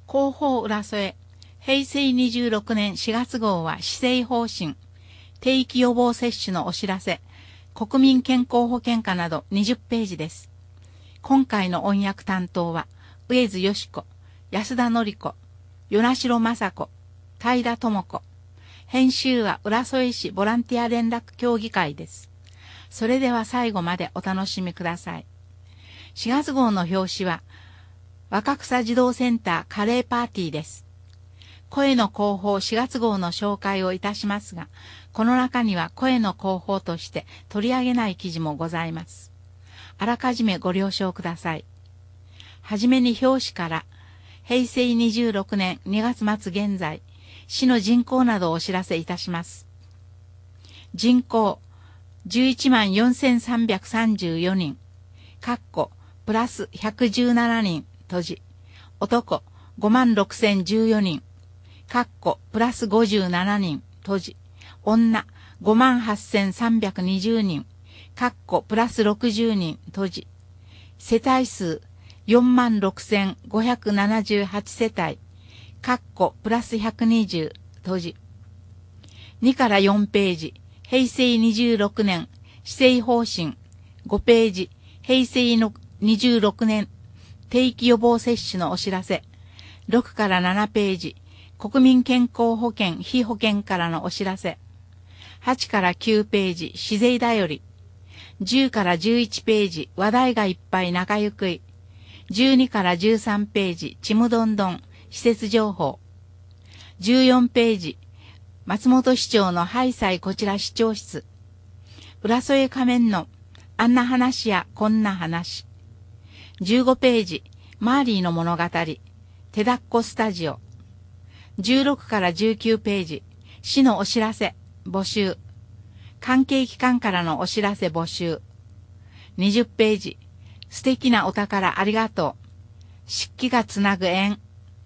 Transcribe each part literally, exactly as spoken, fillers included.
広報浦添、平成にじゅうろくねんしがつ号は施政方針、定期予防接種のお知らせ、国民健康保険課などにじゅっページです。今回の音訳担当は、上津よし子、安田典子、与那城雅子、平田智子。編集は浦添市ボランティア連絡協議会です。それでは最後までお楽しみください。しがつ号の表紙は、若草児童センターカレーパーティーです。声の広報しがつ号の紹介をいたしますが、この中には声の広報として取り上げない記事もございます。あらかじめご了承ください。はじめに表紙から、平成にじゅうろくねんにがつまつ現在、市の人口などをお知らせいたします。人口、じゅういちまんよんせんさんびゃくさんじゅうよにん、かっこ、プラスひゃくじゅうななにん、閉じ、男、ごまんろくせんじゅうよにん、かっこ、プラスごじゅうななにん、閉じ、女、ごまんはっせんさんびゃくにじゅうにん、かっこ、プラスろくじゅうにん、閉じ、世帯数、よんまんろくせんごひゃくななじゅうはちせたい、かっこ、プラスひゃくにじゅう、閉じ。にからよんページ、平成にじゅうろくねん、施政方針、ごページ、平成のにじゅうろくねん、定期予防接種のお知らせ、ろくからななページ、国民健康保険非保険からのお知らせ、はちからきゅうページ、市税だより、じゅうからじゅういちページ、話題がいっぱい仲ゆくい、じゅうにからじゅうさんページ、ちむどんどん、施設情報、じゅうよんページ、松本市長のハイサイこちら市長室、浦添仮面のあんな話やこんな話、じゅうごページ、マーリーの物語、手だっこスタジオ、じゅうろくからじゅうきゅうページ、市のお知らせ、募集、関係機関からのお知らせ募集、にじゅっページ、素敵なお宝ありがとう、漆器がつなぐ縁。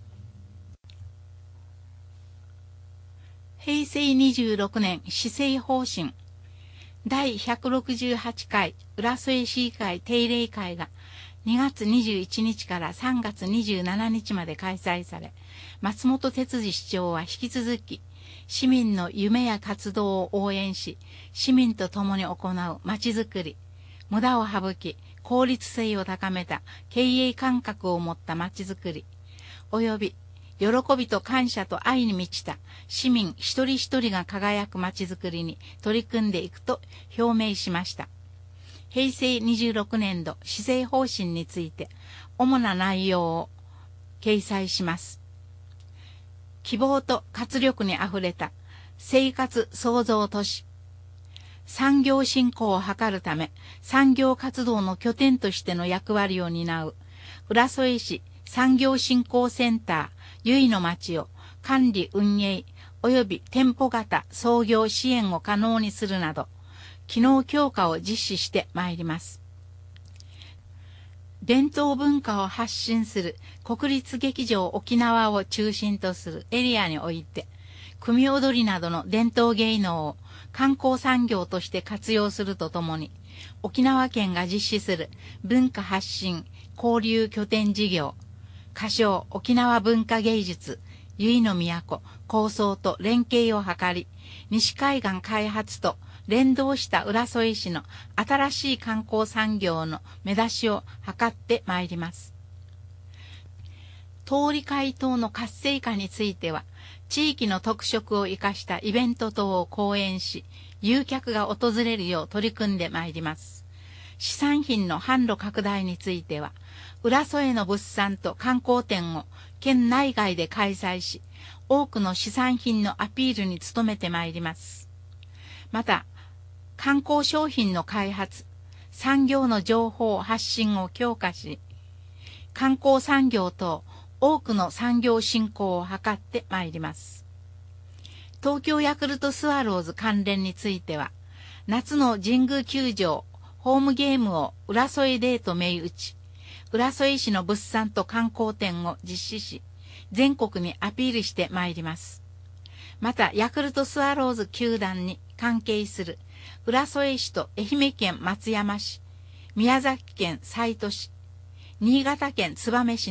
平成にじゅうろくねん施政方針、第ひゃくろくじゅうはちかい浦添市議会定例会がにがつにじゅういちにちからさんがつにじゅうしちにちまで開催され、松本哲司市長は引き続き、市民の夢や活動を応援し、市民と共に行うまちづくり、無駄を省き、効率性を高めた経営感覚を持ったまちづくり、および喜びと感謝と愛に満ちた市民一人一人が輝くまちづくりに取り組んでいくと表明しました。平成にじゅうろくねんど施政方針について主な内容を掲載します。希望と活力にあふれた生活創造都市。産業振興を図るため産業活動の拠点としての役割を担う浦添市産業振興センターゆいの町を管理運営及び店舗型創業支援を可能にするなど、機能強化を実施してまいります。伝統文化を発信する国立劇場沖縄を中心とするエリアにおいて、組踊りなどの伝統芸能を観光産業として活用するとともに、沖縄県が実施する文化発信交流拠点事業、歌唱沖縄文化芸術ゆいの都構想と連携を図り、西海岸開発と連動した浦添市の新しい観光産業の目指しを図ってまいります。通り会島の活性化については、地域の特色を生かしたイベント等を講演し、誘客が訪れるよう取り組んでまいります。市産品の販路拡大については、浦添の物産と観光展を県内外で開催し、多くの市産品のアピールに努めてまいります。また、観光商品の開発、産業の情報発信を強化し、観光産業等多くの産業振興を図ってまいります。東京ヤクルトスワローズ関連については、夏の神宮球場ホームゲームを浦添デーと銘打ち、浦添市の物産と観光展を実施し、全国にアピールしてまいります。また、ヤクルトスワローズ球団に関係する浦添市と愛媛県松山市、宮崎県西都市、新潟県燕市の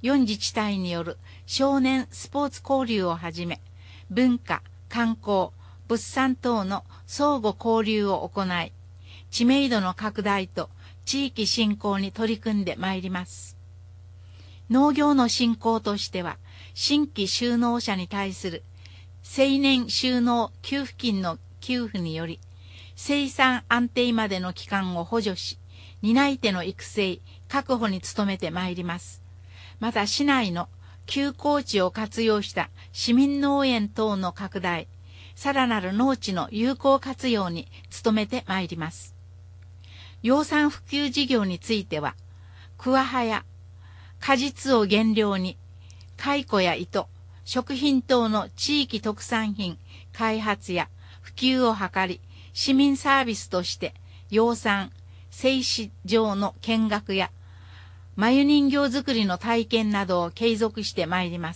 よん自治体による少年スポーツ交流をはじめ、文化、観光、物産等の相互交流を行い、知名度の拡大と地域振興に取り組んでまいります。農業の振興としては、新規就農者に対する青年就農給付金の給付により、生産安定までの期間を補助し、担い手の育成、確保に努めてまいります。また市内の休耕地を活用した市民農園等の拡大、さらなる農地の有効活用に努めてまいります。養蚕普及事業については、桑葉や果実を原料に、蚕や糸、食品等の地域特産品開発や普及を図り、市民サービスとして養蚕、製糸場の見学や繭人形作りの体験などを継続してまいります。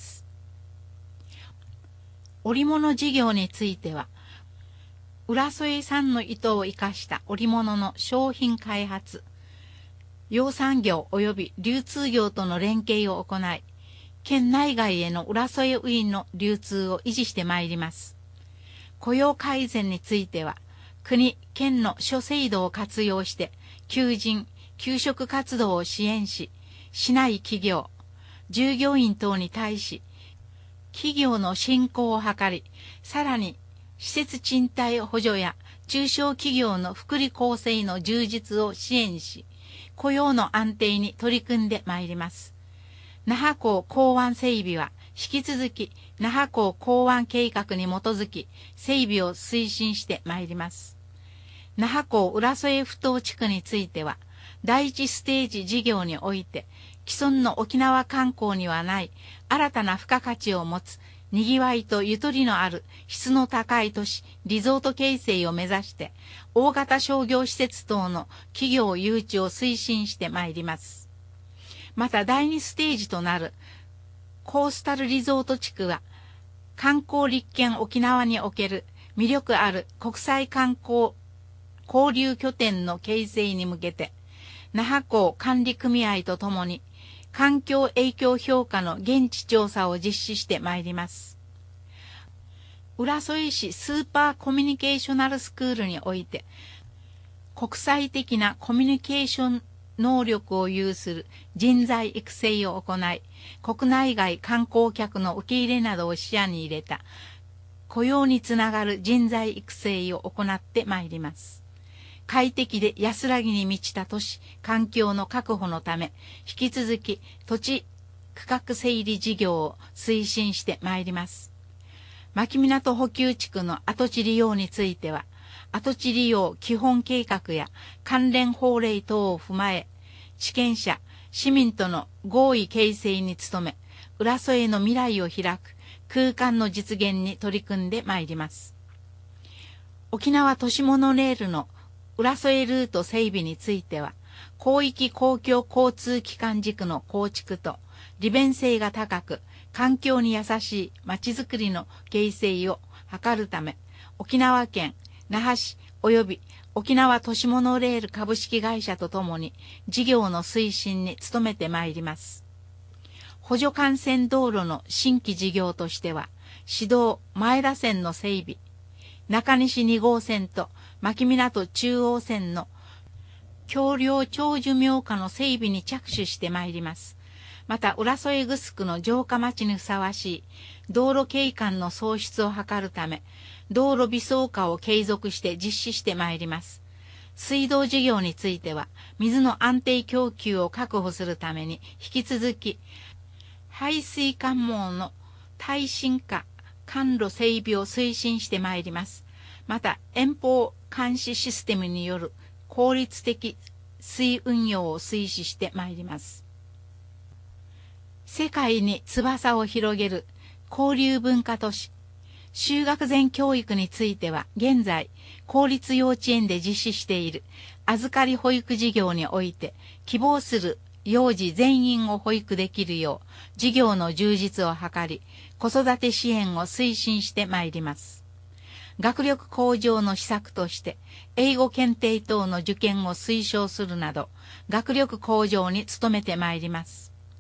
織物事業については、浦添産の糸を生かした織物の商品開発、養蚕業及び流通業との連携を行い、県内外への浦添ウィンの流通を維持してまいります。雇用改善については、国、県の諸制度を活用して、求人、求職活動を支援し、市内企業、従業員等に対し、企業の振興を図り、さらに施設賃貸補助や中小企業の福利厚生の充実を支援し、雇用の安定に取り組んでまいります。那覇港港湾整備は引き続き那覇港港湾計画に基づき整備を推進してまいります。那覇港浦添ふ頭地区については、第一ステージ事業において、既存の沖縄観光にはない新たな付加価値を持つ、にぎわいとゆとりのある質の高い都市、リゾート形成を目指して、大型商業施設等の企業誘致を推進してまいります。また第二ステージとなるコースタルリゾート地区は、観光立県沖縄における魅力ある国際観光交流拠点の形成に向けて、那覇港管理組合とともに、環境影響評価の現地調査を実施してまいります。浦添市スーパーコミュニケーショナルスクールにおいて、国際的なコミュニケーション能力を有する人材育成を行い、国内外観光客の受け入れなどを視野に入れた、雇用につながる人材育成を行ってまいります。快適で安らぎに満ちた都市、環境の確保のため、引き続き土地区画整理事業を推進してまいります。牧港補給地区の跡地利用については、跡地利用基本計画や関連法令等を踏まえ、地権者、市民との合意形成に努め、浦添の未来を開く空間の実現に取り組んでまいります。沖縄都市モノレールの浦添ルート整備については、広域公共交通機関軸の構築と利便性が高く、環境に優しいまちづくりの形成を図るため、沖縄県那覇市及び沖縄都市モノレール株式会社とともに事業の推進に努めてまいります。補助幹線道路の新規事業としては、市道前田線の整備、中西に号線と牧港中央線の橋梁長寿苗化の整備に着手してまいります。また、浦添グスクの城下町にふさわしい道路景観の創出を図るため、道路微装化を継続して実施してまいります。水道事業については、水の安定供給を確保するために、引き続き、排水管網の耐震化、管路整備を推進してまいります。また、遠方監視システムによる効率的水運用を推進してまいります。世界に翼を広げる交流文化都市、就学前教育については、現在、公立幼稚園で実施している預かり保育事業において、希望する幼児全員を保育できるよう、事業の充実を図り、子育て支援を推進してまいります。学力向上の施策として、英語検定等の受験を推奨するなど、学力向上に努めてまいります。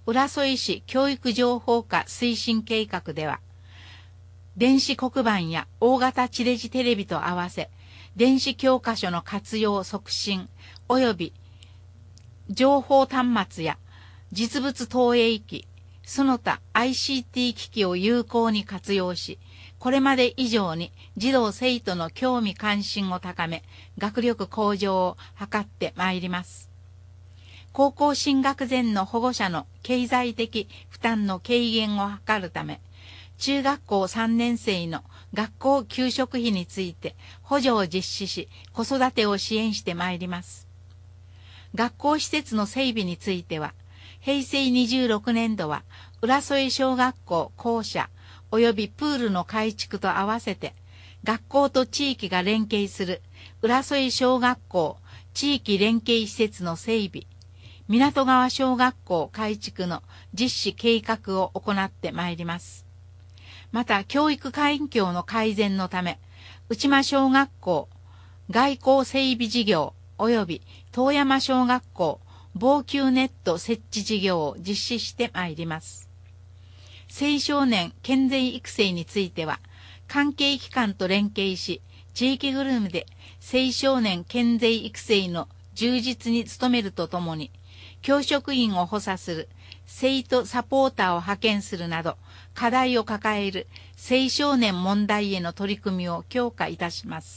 浦添市教育情報化推進計画では、電子黒板や大型地デジテレビと合わせ、電子教科書の活用促進及び情報端末や実物投影機、その他 アイシーティー 機器を有効に活用し、これまで以上に児童生徒の興味関心を高め、学力向上を図ってまいります。高校進学前の保護者の経済的負担の軽減を図るため、中学校さんねん生の学校給食費について補助を実施し、子育てを支援してまいります。学校施設の整備については、へいせいにじゅうろくねんどは浦添小学校校舎及びプールの改築と合わせて、学校と地域が連携する浦添小学校地域連携施設の整備、港川小学校改築の実施計画を行ってまいります。また、教育環境の改善のため、内間小学校外交整備事業及び遠山小学校防球ネット設置事業を実施してまいります。青少年健全育成については、関係機関と連携し、地域ぐるみで青少年健全育成の充実に努めるとともに、教職員を補佐する生徒サポーターを派遣するなど、課題を抱える青少年問題への取り組みを強化いたします。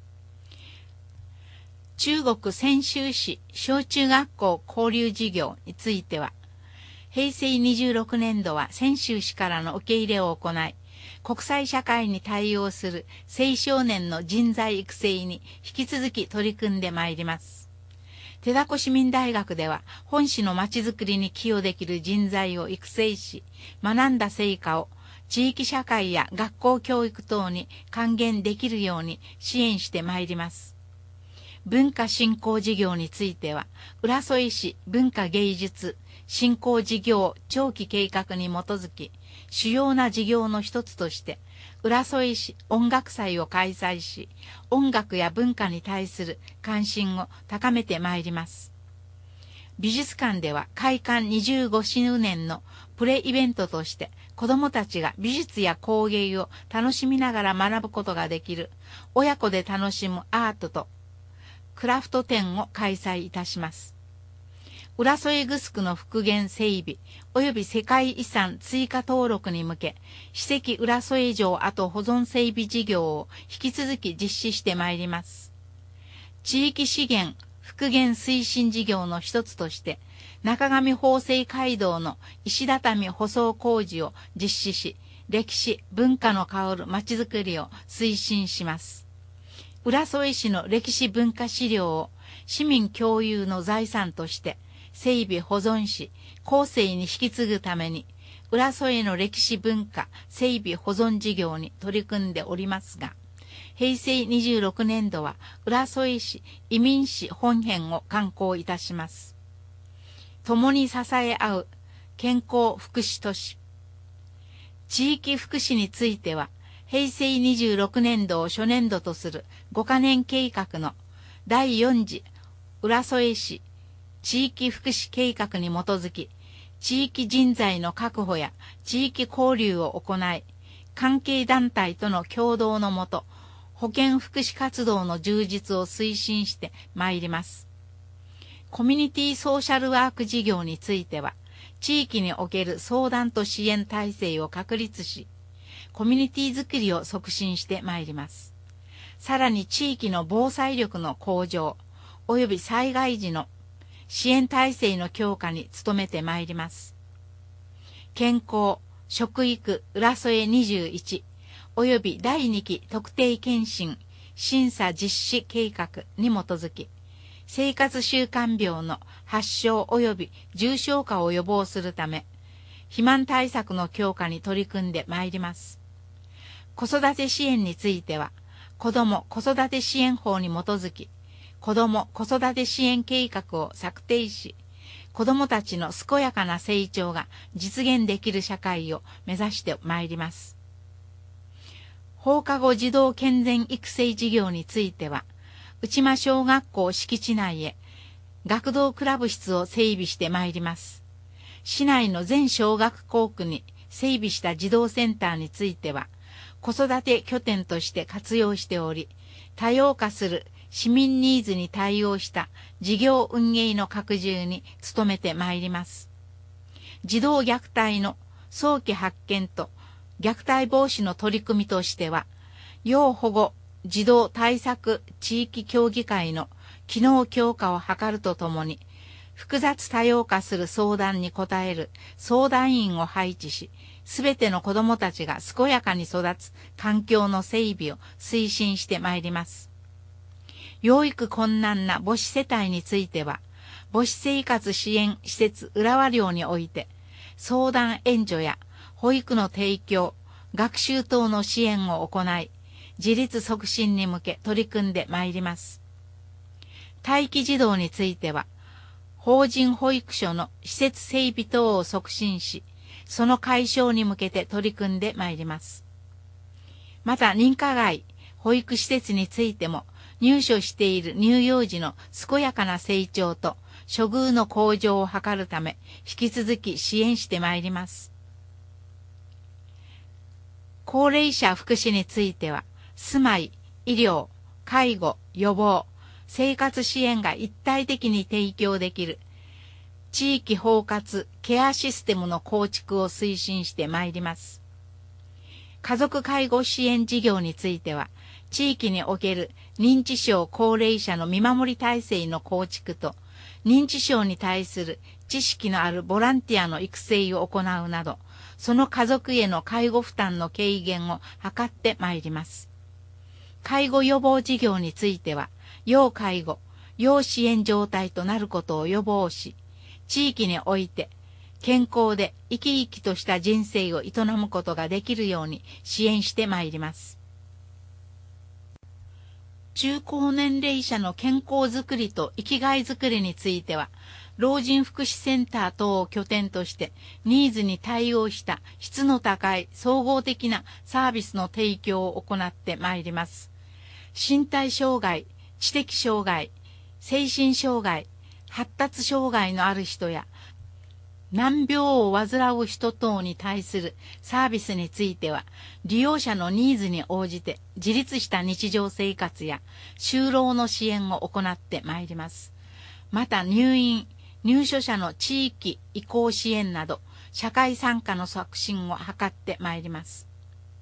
中国泉州市小中学校交流事業については、へいせいにじゅうろくねんどは泉州市からの受け入れを行い、国際社会に対応する青少年の人材育成に引き続き取り組んでまいります。手だこ市民大学では本市のまちづくりに寄与できる人材を育成し、学んだ成果を地域社会や学校教育等に還元できるように支援してまいります。文化振興事業については、浦添市文化芸術振興事業長期計画に基づき、主要な事業の一つとして、浦添市音楽祭を開催し、音楽や文化に対する関心を高めてまいります。美術館では開館にじゅうごしゅうねんのプレイベントとして、子どもたちが美術や工芸を楽しみながら学ぶことができる、親子で楽しむアートとクラフト展を開催いたします。浦添グスクの復元整備及び世界遺産追加登録に向け、史跡浦添城跡保存整備事業を引き続き実施してまいります。地域資源復元推進事業の一つとして、中上法政街道の石畳舗装工事を実施し、歴史文化の香るまちづくりを推進します。浦添市の歴史文化資料を市民共有の財産として整備保存し、後世に引き継ぐために、浦添の歴史文化整備保存事業に取り組んでおりますが、へいせいにじゅうろくねんどは浦添市移民市本編を刊行いたします。共に支え合う健康福祉都市。地域福祉については、へいせいにじゅうろくねんどを初年度とするごかねん計画のだいよん次浦添市地域福祉計画に基づき、地域人材の確保や地域交流を行い、関係団体との協働のもと、保健福祉活動の充実を推進してまいります。コミュニティソーシャルワーク事業については、地域における相談と支援体制を確立し、コミュニティづくりを促進してまいります。さらに地域の防災力の向上、及び災害時の支援体制の強化に努めてまいります。健康、食育浦添にじゅういち及びだいにき特定健診審査実施計画に基づき、生活習慣病の発症及び重症化を予防するため、肥満対策の強化に取り組んでまいります。子育て支援については、子ども子育て支援法に基づき、子ども子育て支援計画を策定し、子どもたちの健やかな成長が実現できる社会を目指してまいります。放課後児童健全育成事業については、内間小学校敷地内へ学童クラブ室を整備してまいります。 市内の全小学校区に整備した児童センターについては、子育て拠点として活用しており、多様化する市民ニーズに対応した事業運営の拡充に努めてまいります。児童虐待の早期発見と虐待防止の取り組みとしては、要保護児童対策地域協議会の機能強化を図るとともに、複雑多様化する相談に応える相談員を配置し、すべての子どもたちが健やかに育つ環境の整備を推進してまいります。養育困難な母子世帯については、母子生活支援施設浦和寮において、相談援助や保育の提供、学習等の支援を行い、自立促進に向け取り組んでまいります。待機児童については、法人保育所の施設整備等を促進し、その解消に向けて取り組んでまいります。また、認可外保育施設についても、入所している乳幼児の健やかな成長と処遇の向上を図るため、引き続き支援してまいります。高齢者福祉については、住まい、医療、介護、予防、生活支援が一体的に提供できる地域包括ケアシステムの構築を推進してまいります。家族介護支援事業については、地域における認知症高齢者の見守り体制の構築と、認知症に対する知識のあるボランティアの育成を行うなど、その家族への介護負担の軽減を図ってまいります。介護予防事業については、要介護、要支援状態となることを予防し、地域において健康で生き生きとした人生を営むことができるように支援してまいります。中高年齢者の健康づくりと生きがいづくりについては、老人福祉センター等を拠点としてニーズに対応した質の高い総合的なサービスの提供を行ってまいります。身体障害、知的障害、精神障害、発達障害のある人や難病を患う人等に対するサービスについては、利用者のニーズに応じて自立した日常生活や就労の支援を行ってまいります。また入院、入所者の地域移行支援など、社会参加の促進を図ってまいります。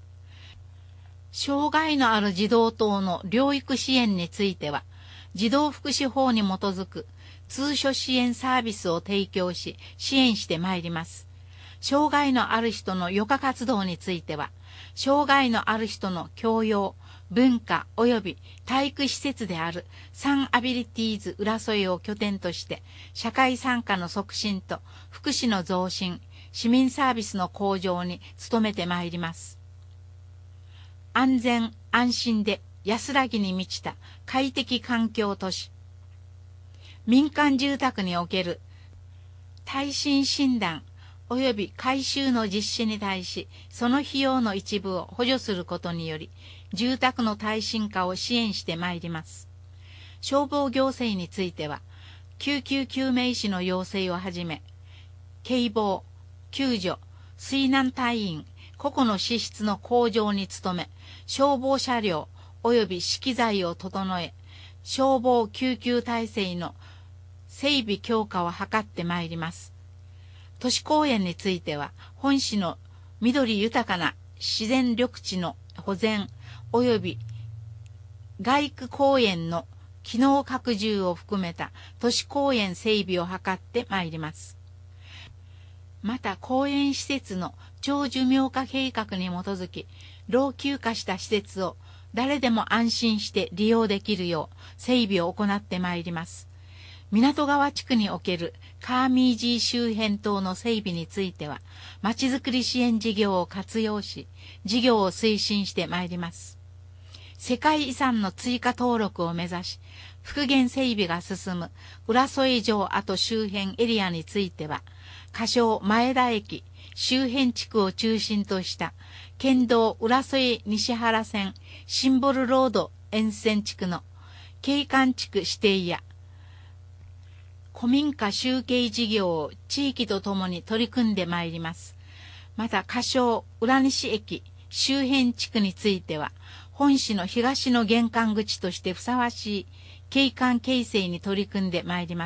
障害のある児童等の療育支援については、児童福祉法に基づく通所支援サービスを提供し、支援してまいります。障害のある人の余暇活動については、障害のある人の教養、文化及び体育施設であるサンアビリティーズ浦添を拠点として、社会参加の促進と福祉の増進、市民サービスの向上に努めてまいります。安全・安心で安らぎに満ちた快適環境都市。民間住宅における耐震診断及び改修の実施に対し、その費用の一部を補助することにより、住宅の耐震化を支援してまいります。消防行政については、救急救命士の要請をはじめ、警防、救助、水難隊員、個々の資質の向上に努め、消防車両及び資機材を整え、消防救急体制の整備強化を図ってまいります。都市公園については、本市の緑豊かな自然緑地の保全及び街区公園の機能拡充を含めた都市公園整備を図ってまいります。また公園施設の長寿命化計画に基づき、老朽化した施設を誰でも安心して利用できるよう整備を行ってまいります。港川地区におけるカーミージー周辺等の整備については、まちづくり支援事業を活用し、事業を推進してまいります。世界遺産の追加登録を目指し、復元整備が進む浦添城跡周辺エリアについては、仮称前田駅周辺地区を中心とした県道浦添西原線シンボルロード沿線地区の景観地区指定や古民家集計事業を地域とともに取り組んでまいります。また、仮称浦西駅周辺地区については、本市の東の玄関口としてふさわしい景観形成に取り組んでまいります。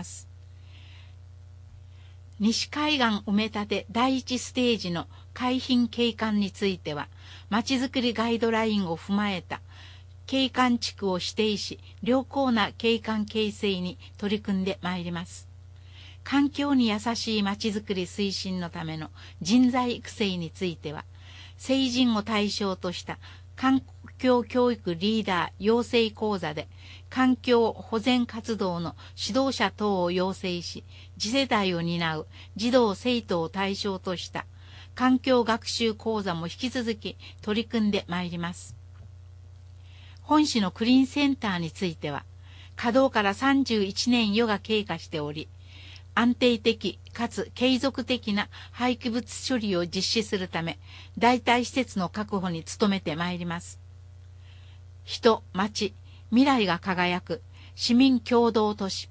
西海岸埋め立て第一ステージの海浜景観については、まちづくりガイドラインを踏まえた景観地区を指定し、良好な景観形成に取り組んでまいります。環境に優しいまちづくり推進のための人材育成については、成人を対象とした環境教育リーダー養成講座で、環境保全活動の指導者等を養成し、次世代を担う児童生徒を対象とした環境学習講座も引き続き取り組んでまいります。本市のクリーンセンターについては、稼働からさんじゅういちねん余が経過しており、安定的かつ継続的な廃棄物処理を実施するため、代替施設の確保に努めてまいります。人、町、未来が輝く市民共同都市。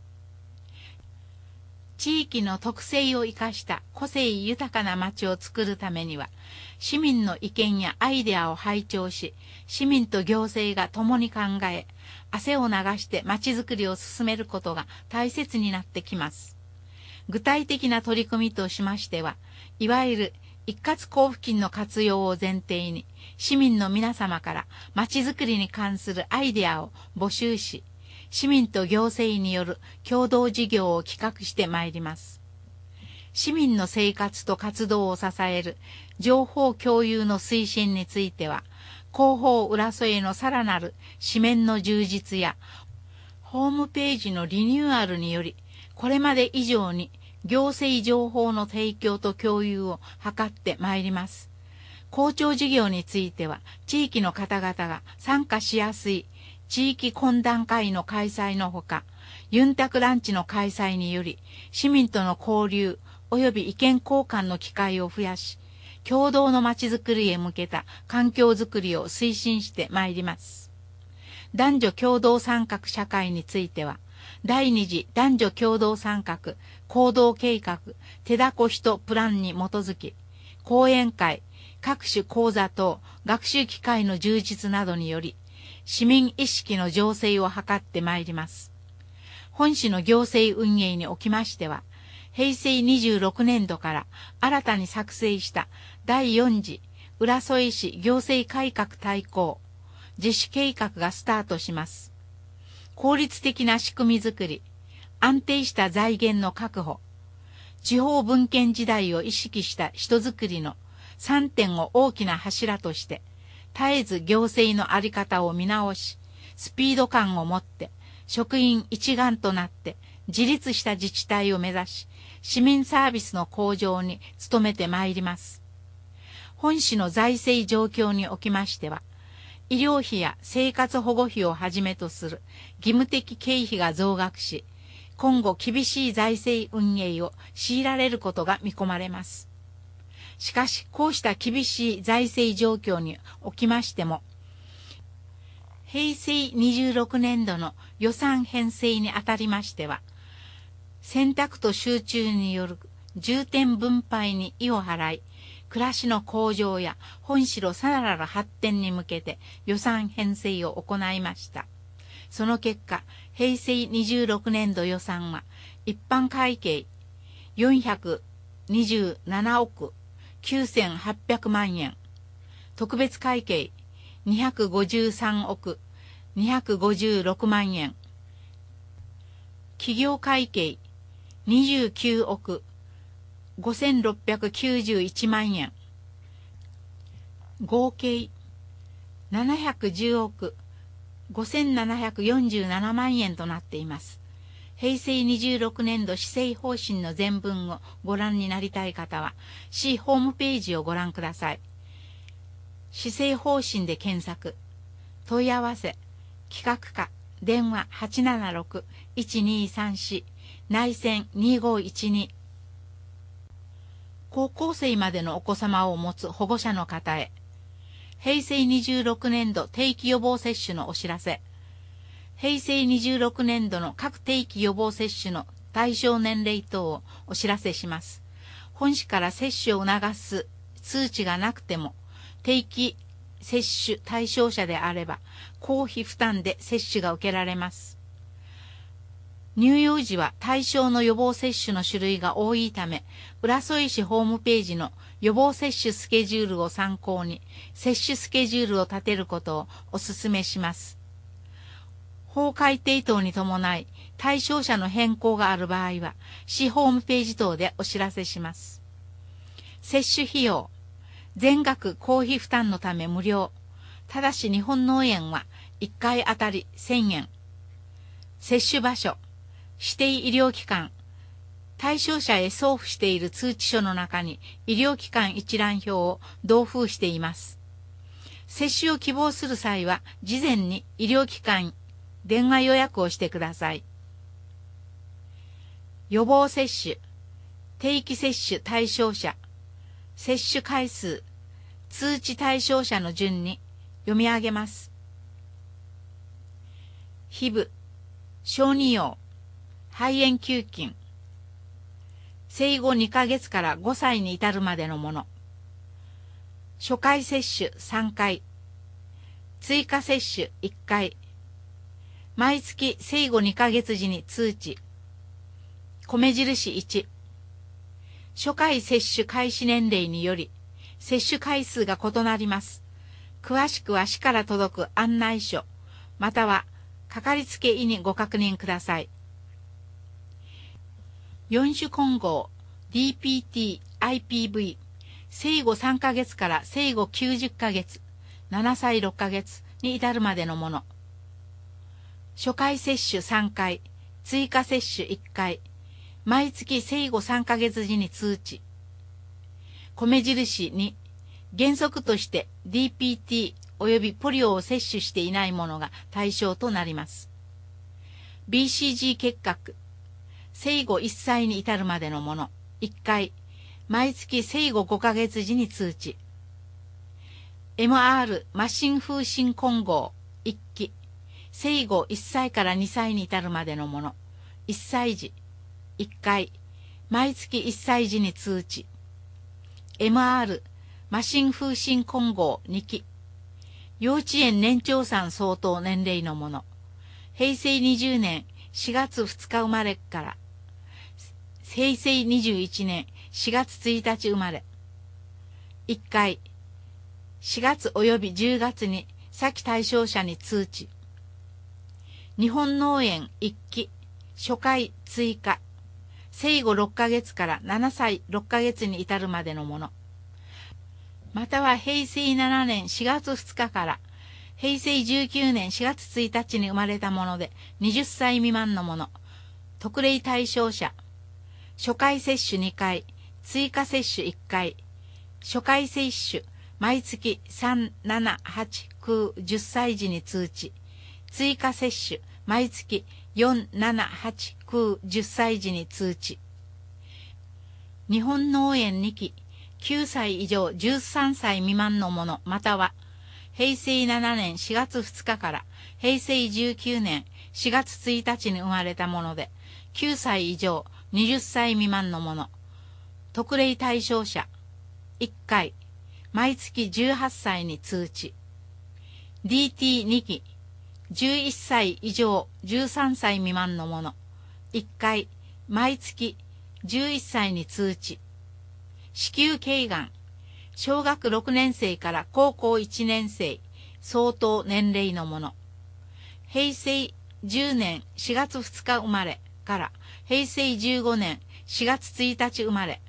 地域の特性を生かした個性豊かな町を作るためには、市民の意見やアイデアを拝聴し、市民と行政が共に考え、汗を流して町づくりを進めることが大切になってきます。具体的な取り組みとしましては、いわゆる一括交付金の活用を前提に、市民の皆様から町づくりに関するアイデアを募集し、市民と行政による共同事業を企画してまいります。市民の生活と活動を支える情報共有の推進については、広報浦添へのさらなる紙面の充実や、ホームページのリニューアルにより、これまで以上に行政情報の提供と共有を図ってまいります。公聴事業については、地域の方々が参加しやすい地域懇談会の開催のほか、ユンタクランチの開催により、市民との交流及び意見交換の機会を増やし、共同のまちづくりへ向けた環境づくりを推進してまいります。男女共同参画社会については、第二次男女共同参画行動計画手だこ人プランに基づき、講演会、各種講座等学習機会の充実などにより、市民意識の醸成を図ってまいります。本市の行政運営におきましては、へいせいにじゅうろくねんどから新たに作成しただいよん次浦添市行政改革大綱実施計画がスタートします。効率的な仕組みづくり、安定した財源の確保、地方分権時代を意識した人づくりのさんてんを大きな柱として、絶えず行政の在り方を見直し、スピード感を持って、職員一丸となって自立した自治体を目指し、市民サービスの向上に努めてまいります。本市の財政状況におきましては、医療費や生活保護費をはじめとする義務的経費が増額し、今後厳しい財政運営を強いられることが見込まれます。しかし、こうした厳しい財政状況におきましても、へいせいにじゅうろくねんどの予算編成にあたりましては、選択と集中による重点分配に意を払い、暮らしの向上や本市のさらなる発展に向けて予算編成を行いました。その結果、へいせいにじゅうろくねんど予算は、一般会計よんひゃくにじゅうななおくきゅうせんはっぴゃくまんえん、特別会計にひゃくごじゅうさんおくにひゃくごじゅうろくまんえん、企業会計にじゅうきゅうおくごせんろっぴゃくきゅうじゅういちまんえん、合計ななひゃくじゅうおくごせんななひゃくよんじゅうななまんえんとなっています。へいせいにじゅうろくねんど施政方針の全文をご覧になりたい方は、市ホームページをご覧ください。施政方針で検索。問い合わせ、企画課、電話 はちななろく いちにさんよん、内線にごいちに。高校生までのお子様を持つ保護者の方へ、へいせいにじゅうろくねんど定期予防接種のお知らせ。へいせいにじゅうろくねんどの各定期予防接種の対象年齢等をお知らせします。本市から接種を促す通知がなくても、定期接種対象者であれば、公費負担で接種が受けられます。乳幼児は対象の予防接種の種類が多いため、浦添市ホームページの予防接種スケジュールを参考に、接種スケジュールを立てることをお勧めします。法改定等に伴い、対象者の変更がある場合は、市ホームページ等でお知らせします。接種費用、全額公費負担のため無料。ただし日本農園はいっかいあたりせんえん。接種場所、指定医療機関、対象者へ送付している通知書の中に医療機関一覧表を同封しています。接種を希望する際は、事前に医療機関電話予約をしてください。予防接種、定期接種対象者、接種回数、通知対象者の順に読み上げます。皮膚、小児用、肺炎球菌、生後にかげつからごさいに至るまでのもの、初回接種さんかい、追加接種いっかい、毎月生後にかげつ時に通知、米印いち、初回接種開始年齢により、接種回数が異なります。詳しくは市から届く案内書、またはかかりつけ医にご確認ください。よん種混合 ディーピーティー、アイピーブイ、生後さんかげつから生後きゅうじゅっかげつ、ななさいろっかげつに至るまでのもの。初回接種さんかい、追加接種いっかい、毎月生後さんかげつ時に通知。米印に、原則として ディーピーティー 及びポリオを接種していないものが対象となります。ビーシージー 結核、生後いっさいに至るまでのもの、いっかい、毎月生後ごかげつ時に通知。エムアール マシン風疹混合、いっき、生後いっさいからにさいに至るまでのもの、いっさい児、いっかい、毎月いっさい時に通知。エムアール マシン風疹混合にき、幼稚園年長さん相当年齢のもの、平成にじゅうねんしがつふつか生まれから平成にじゅういちねんしがつついたち生まれ、いっかい、しがつ及びじゅうがつに先対象者に通知。日本農園いっき、初回追加、生後ろっかげつからななさいろっかげつに至るまでのもの。または平成ななねんしがつふつかから平成じゅうきゅうねんしがつついたちに生まれたものではたち未満のもの。特例対象者。初回接種にかい、追加接種いっかい。初回接種、毎月さん、なな、はち、きゅう、じゅっさい児に通知。追加接種、毎月よん、なな、はち、きゅう、じゅっさい児に通知。日本農園にき、きゅうさい以上じゅうさんさい未満のもの、または、平成ななねんしがつふつかから平成じゅうきゅうねんしがつついたちに生まれたもので、きゅうさい以上はたち未満のもの。特例対象者、いっかい、毎月じゅうはっさいに通知。ディーティーにき、じゅういっさい以上じゅうさんさい未満のもの、いっかい、毎月じゅういっさいに通知。子宮頸がん、小学ろくねんせいから高校いちねんせい相当年齢のもの。平成じゅうねんしがつふつか生まれから平成じゅうごねんしがつついたち生まれ。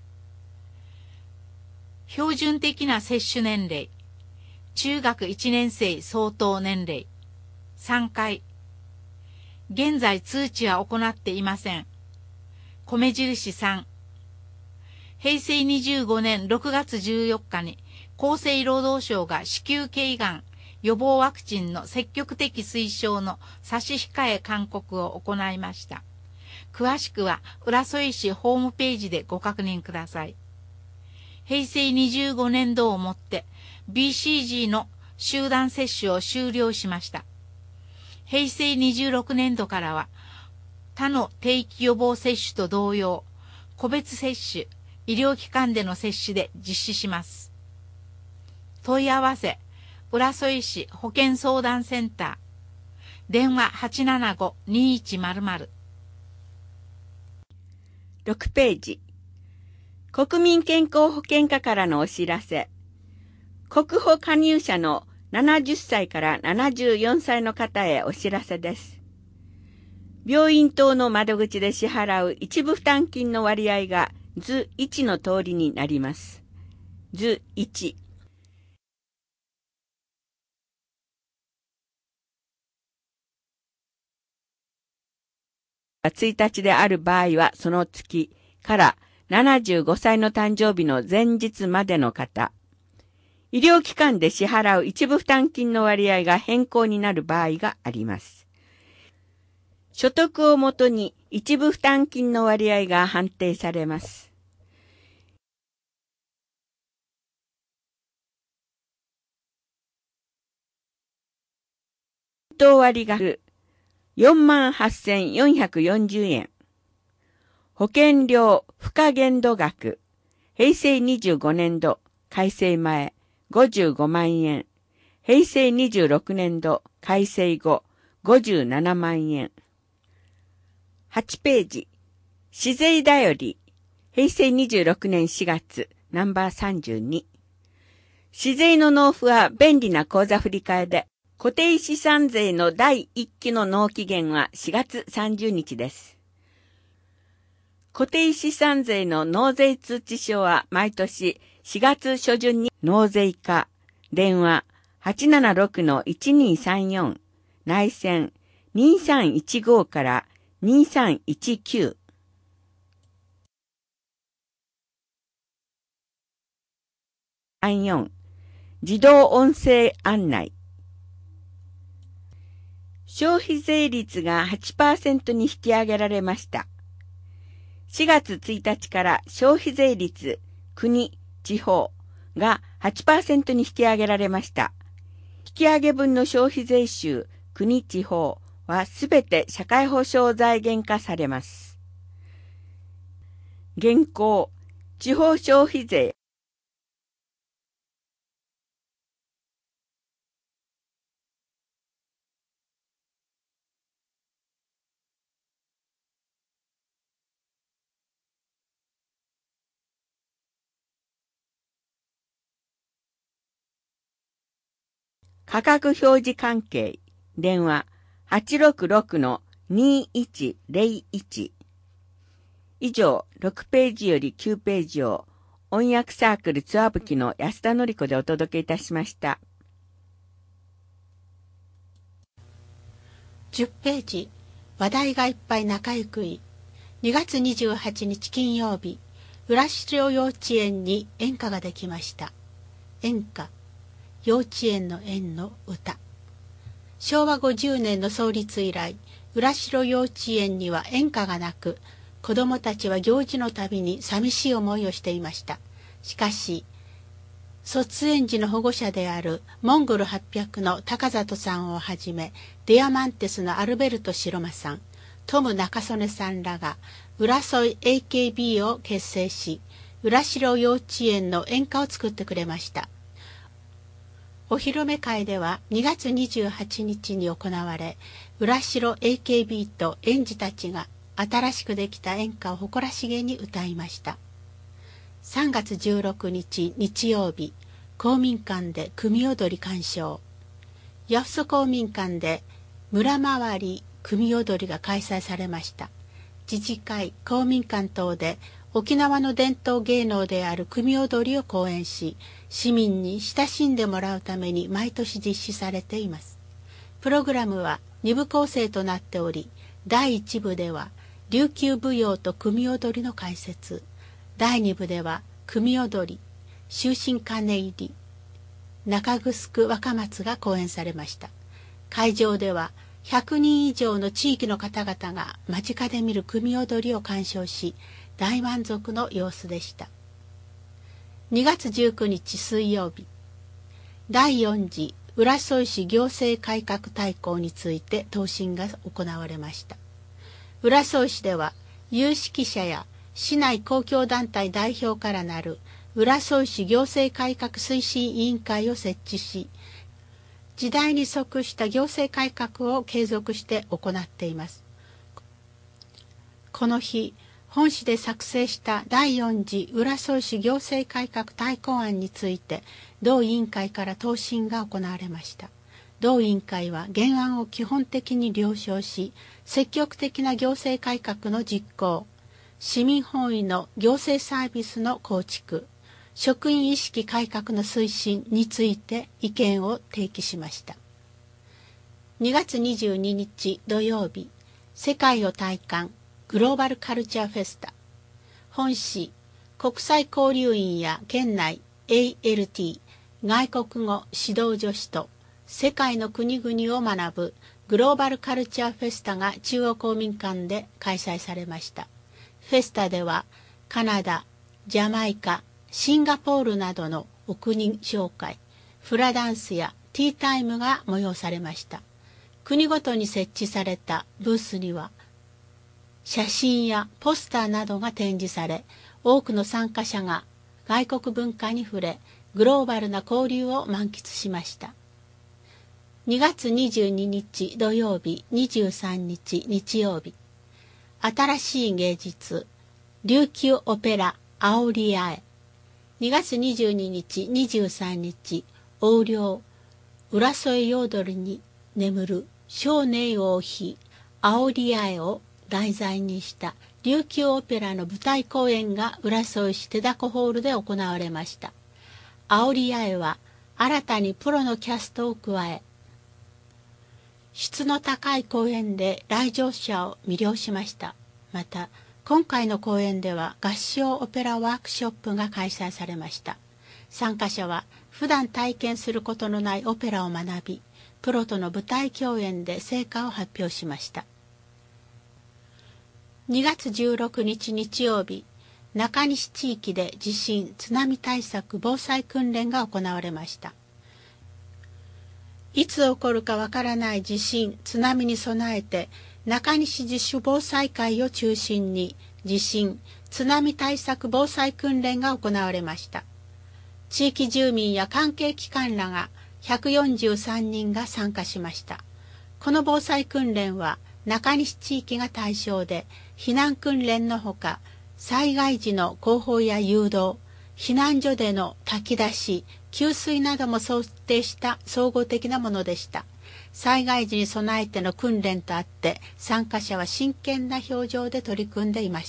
標準的な接種年齢、中学いちねんせい相当年齢、さんかい。現在通知は行っていません。米印さん。平成にじゅうごねんろくがつじゅうよっかに厚生労働省が子宮頸がん予防ワクチンの積極的推奨の差し控え勧告を行いました。詳しくは浦添市ホームページでご確認ください。平成にじゅうごねんどをもって ビーシージー の集団接種を終了しました。平成にじゅうろくねんどからは他の定期予防接種と同様、個別接種、医療機関での接種で実施します。問い合わせ、浦添市保健相談センター、電話 はちななご にいちまるまる。 ろくページ。国民健康保険課からのお知らせ。国保加入者のななじゅっさいからななじゅうよんさいの方へお知らせです。病院等の窓口で支払う一部負担金の割合が図いちの通りになります。図いち。ついたちである場合はその月からななじゅうごさいの誕生日の前日までの方。医療機関で支払う一部負担金の割合が変更になる場合があります。所得をもとに一部負担金の割合が判定されます。当割額よんまんはっせんよんひゃくよんじゅうえん。保険料付加限度額、平成にじゅうごねんど改正前ごじゅうごまんえん、平成にじゅうろくねんど改正後ごじゅうななまんえん。はちページ、市税だより、平成にじゅうろくねんしがつ、ナンバーさんじゅうに。市税の納付は便利な口座振替えで、固定資産税のだいいっきの納期限はしがつさんじゅうにちです。固定資産税の納税通知書は毎年しがつしょじゅんに納税課、電話 はちななろくのいちにさんよん、内線にさんいちごからにさんいちきゅう。さんよん、自動音声案内。消費税率が はちパーセント に引き上げられました。しがつついたちから消費税率、国、地方が はちパーセント に引き上げられました。引き上げ分の消費税収、国、地方はすべて社会保障財源化されます。現行、地方消費税価格表示関係、電話 はちろくろくのにいちぜろいち。以上、ろくページよりきゅうページを音訳サークルツアブキの安田典子でお届けいたしました。 じゅっページ、話題がいっぱい中ゆくい。にがつにじゅうはちにち金曜日、浦城幼稚園に演歌ができました。演歌、幼稚園の園の歌。しょうわごじゅうねんの創立以来、浦城幼稚園には演歌がなく、子どもたちは行事のたびに寂しい思いをしていました。しかし、卒園児の保護者であるモンゴルはっぴゃくの高里さんをはじめ、デアマンテスのアルベルト白間さん、トム中曽根さんらが浦添 エーケービー を結成し、浦城幼稚園の演歌を作ってくれました。お披露目会ではにがつにじゅうはちにちに行われ、浦城 エーケービー と園児たちが新しくできた演歌を誇らしげに歌いました。さんがつじゅうろくにち日曜日、公民館で組踊り鑑賞。八房公民館で村回り組踊りが開催されました。自治会、公民館等で沖縄の伝統芸能である組踊りを講演し、市民に親しんでもらうために毎年実施されています。プログラムはにぶ構成となっており、だいいち部では琉球舞踊と組踊りの解説、だいに部では組踊り、終身鐘入り、中城若松が講演されました。会場ではひゃくにん以上の地域の方々が間近で見る組踊りを鑑賞し、大満足の様子でした。にがつじゅうくにち水曜日、だいよん次浦添市行政改革大綱について答申が行われました。 浦添市では有識者や市内公共団体代表からなる浦添市行政改革推進委員会を設置し、時代に即した行政改革を継続して行っています。この日、本市で作成しただいよん次浦添市行政改革大綱案について、同委員会から答申が行われました。同委員会は原案を基本的に了承し、積極的な行政改革の実行、市民本位の行政サービスの構築、職員意識改革の推進について意見を提起しました。にがつにじゅうににち土曜日、世界を体感グローバルカルチャーフェスタ。本市国際交流員や県内 エーエルティー 外国語指導助手と世界の国々を学ぶグローバルカルチャーフェスタが中央公民館で開催されました。フェスタではカナダ、ジャマイカ、シンガポールなどのお国紹介、フラダンスやティータイムが催されました。国ごとに設置されたブースには写真やポスターなどが展示され、多くの参加者が外国文化に触れ、グローバルな交流を満喫しました。にがつにじゅうににち土曜日、にじゅうさんにち日曜日、新しい芸術、琉球オペラアオリアへ。にがつにじゅうににち、にじゅうさんにち、横領、浦添ヨードルに眠る少年王妃アオリアへを題材にした琉球オペラの舞台公演が浦添市手だこホールで行われました。アオリアへは新たにプロのキャストを加え、質の高い公演で来場者を魅了しました。また、今回の公演では合唱オペラワークショップが開催されました。参加者は普段体験することのないオペラを学び、プロとの舞台共演で成果を発表しました。にがつじゅうろくにち日曜日、中西地域で地震・津波対策防災訓練が行われました。いつ起こるかわからない地震・津波に備えて、中西自主防災会を中心に地震・津波対策防災訓練が行われました。地域住民や関係機関らがひゃくよんじゅうさんにんが参加しました。この防災訓練は中西地域が対象で、避難訓練のほか、災害時の広報や誘導、避難所での炊き出し、給水なども想定した総合的なものでした。災害時に備えての訓練とあって、参加者は真剣な表情で取り組んでいました。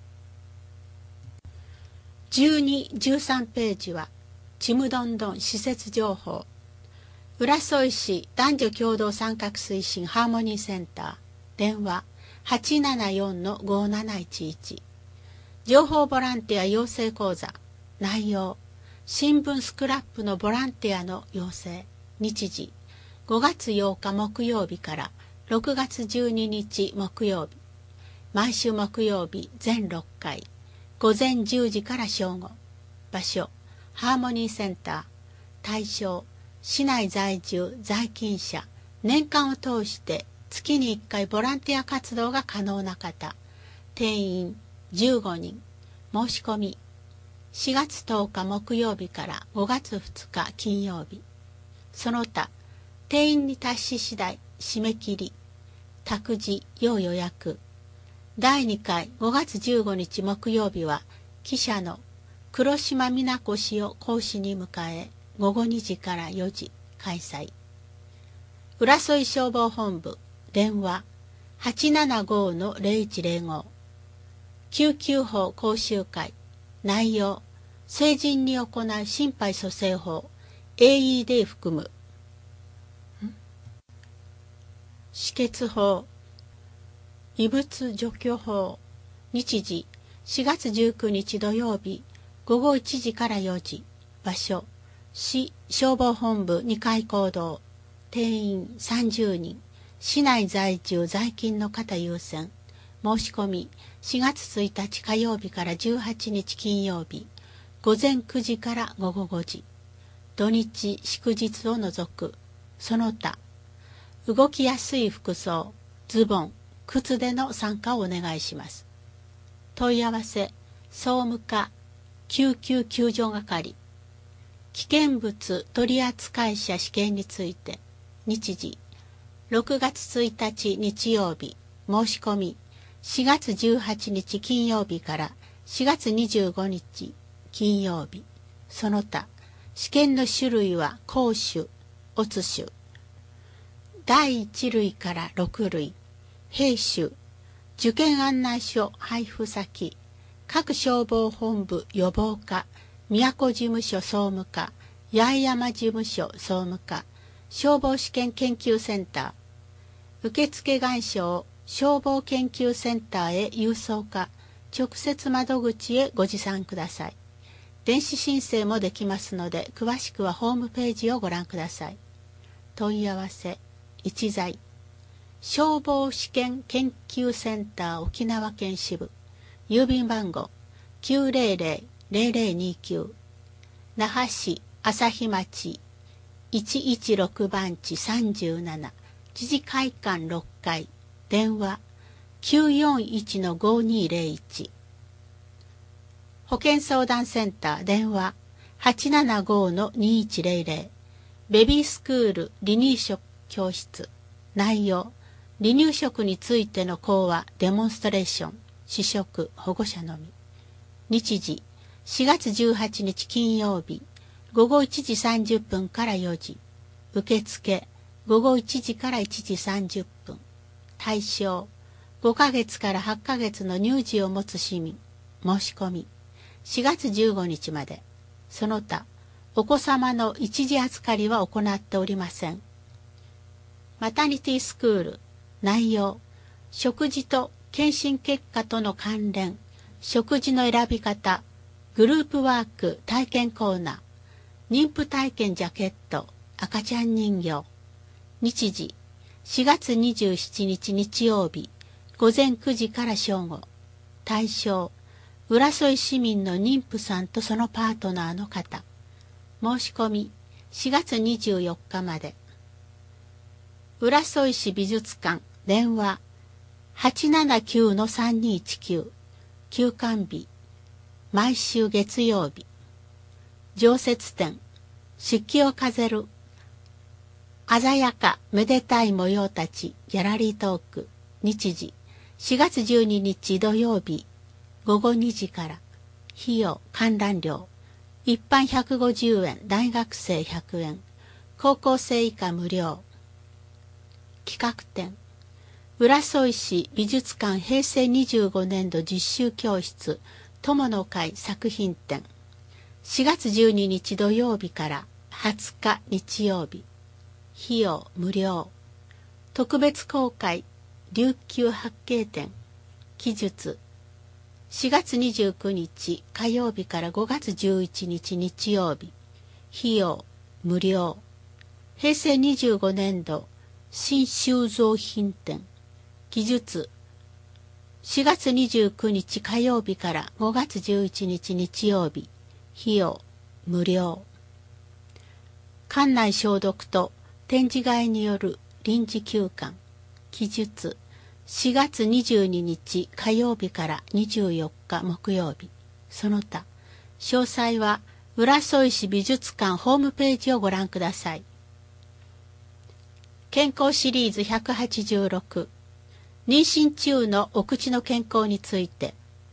じゅうに、じゅうさんページは、ちむどんどん施設情報。浦添市男女共同参画推進ハーモニーセンター。電話 はちななよんのごなないちいち。情報ボランティア養成講座。内容。新聞スクラップのボランティアの養成。日時。ごがつようか木曜日からろくがつじゅうににち木曜日。毎週木曜日全ろっかい。午前じゅうじから正午。場所。ハーモニーセンター。対象。市内在住在勤者。年間を通して月にいっかいボランティア活動が可能な方。定員じゅうごにん。申し込み。しがつとおか木曜日からごがつふつか金曜日。その他、定員に達し次第締め切り。託児要予約。だいにかいごがつじゅうごにち木曜日は記者の黒島美奈子氏を講師に迎え、ごごにじからよじ開催。浦添消防本部電話 はちななごのぜろいちぜろご。救急法講習会。内容。成人に行う心肺蘇生法 エーイーディー 含む止血法、異物除去法。日時しがつじゅうくにち土曜日ごごいちじからよじ。場所市消防本部にかい講堂。定員さんじゅうにん。市内在住在勤の方優先。申し込みしがつついたち火曜日からじゅうはちにち金曜日。午前くじから午後ごじ。土日祝日を除く。その他動きやすい服装、ズボン、 靴での参加をお願いします。問い合わせ総務課救急救助係。危険物取扱者試験について。日時ろくがつついたち日曜日。申し込みしがつじゅうはちにち金曜日からしがつにじゅうごにち金曜日。その他試験の種類は講習、乙種。だいいち類からろく類。兵種。受験案内書配布先。各消防本部予防課、宮古事務所総務課、八重山事務所総務課、消防試験研究センター。受付願書を消防研究センターへ郵送か、直接窓口へご持参ください。電子申請もできますので、詳しくはホームページをご覧ください。問い合わせ一材。消防試験研究センター沖縄県支部。郵便番号 きゅうぜろぜろぜろぜろにきゅう。那覇市朝日町いちいちろく番地さんじゅうなな。知事会館ろっかい。電話 きゅうよんいちのごにーぜろいち。保健相談センター電話 はちななごのにいちぜろぜろ。ベビースクール離乳食教室。内容離乳食についての講話デモンストレーション。試食保護者のみ。日時しがつじゅうはちにち金曜日。ごごいちじさんじゅっぷんからよじ。受付ごごいちじからいちじさんじゅっぷん。対象ごかげつからはちかげつの乳児を持つ市民。申し込みしがつじゅうごにちまで。その他お子様の一時預かりは行っておりません。マタニティスクール。内容食事と検診結果との関連、食事の選び方、グループワーク体験コーナー、妊婦体験ジャケット、赤ちゃん人形。日時しがつにじゅうしちにち日曜日、ごぜんくじから正午。対象浦添市民の妊婦さんとそのパートナーの方。申し込みしがつにじゅうよっかまで。浦添市美術館電話はちななきゅうのさんにいちきゅう。休館日毎週月曜日。常設展漆器を飾る鮮やかめでたい模様たちギャラリートーク。日時しがつじゅうににち土曜日ごごにじから。費用観覧料一般ひゃくごじゅうえん、大学生ひゃくえん、高校生以下無料。企画展浦添市美術館へいせいにじゅうごねんど実習教室友の会作品展。しがつじゅうににち土曜日からはつか日曜日。費用無料。特別公開琉球八景展記述しがつにじゅうくにち火曜日からごがつじゅういちにち日曜日。費用無料。へいせいにじゅうごねんど新収蔵品展記述しがつにじゅうくにち火曜日からごがつじゅういちにち日曜日。費用無料。館内消毒と展示会による臨時休館記述しがつにじゅうににち火曜日からにじゅうよっか木曜日。その他詳細は浦添市美術館ホームページをご覧ください。健康シリーズひゃくはちじゅうろく。妊娠中のお口の健康について。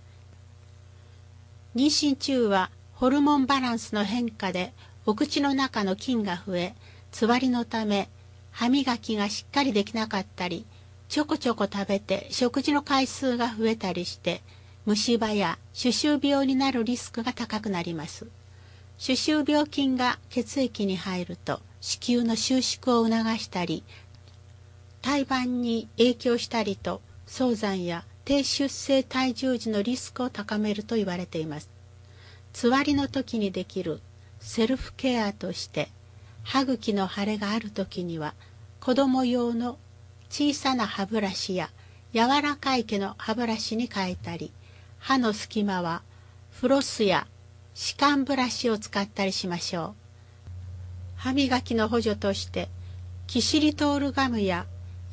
妊娠中はホルモンバランスの変化でお口の中の菌が増え、つわりのため歯磨きがしっかりできなかったり、ちょこちょこ食べて食事の回数が増えたりして、虫歯や歯周病になるリスクが高くなります。歯周病菌が血液に入ると子宮の収縮を促したり、胎盤に影響したりと、早産や低出生体重児のリスクを高めると言われています。つわりの時にできるセルフケアとして、歯茎の腫れがある時には、子供用の小さな歯ブラシや柔らかい毛の歯ブラシに変えたり、歯の隙間はフロスや歯間ブラシを使ったりしましょう。歯磨きの補助として、キシリトールガムや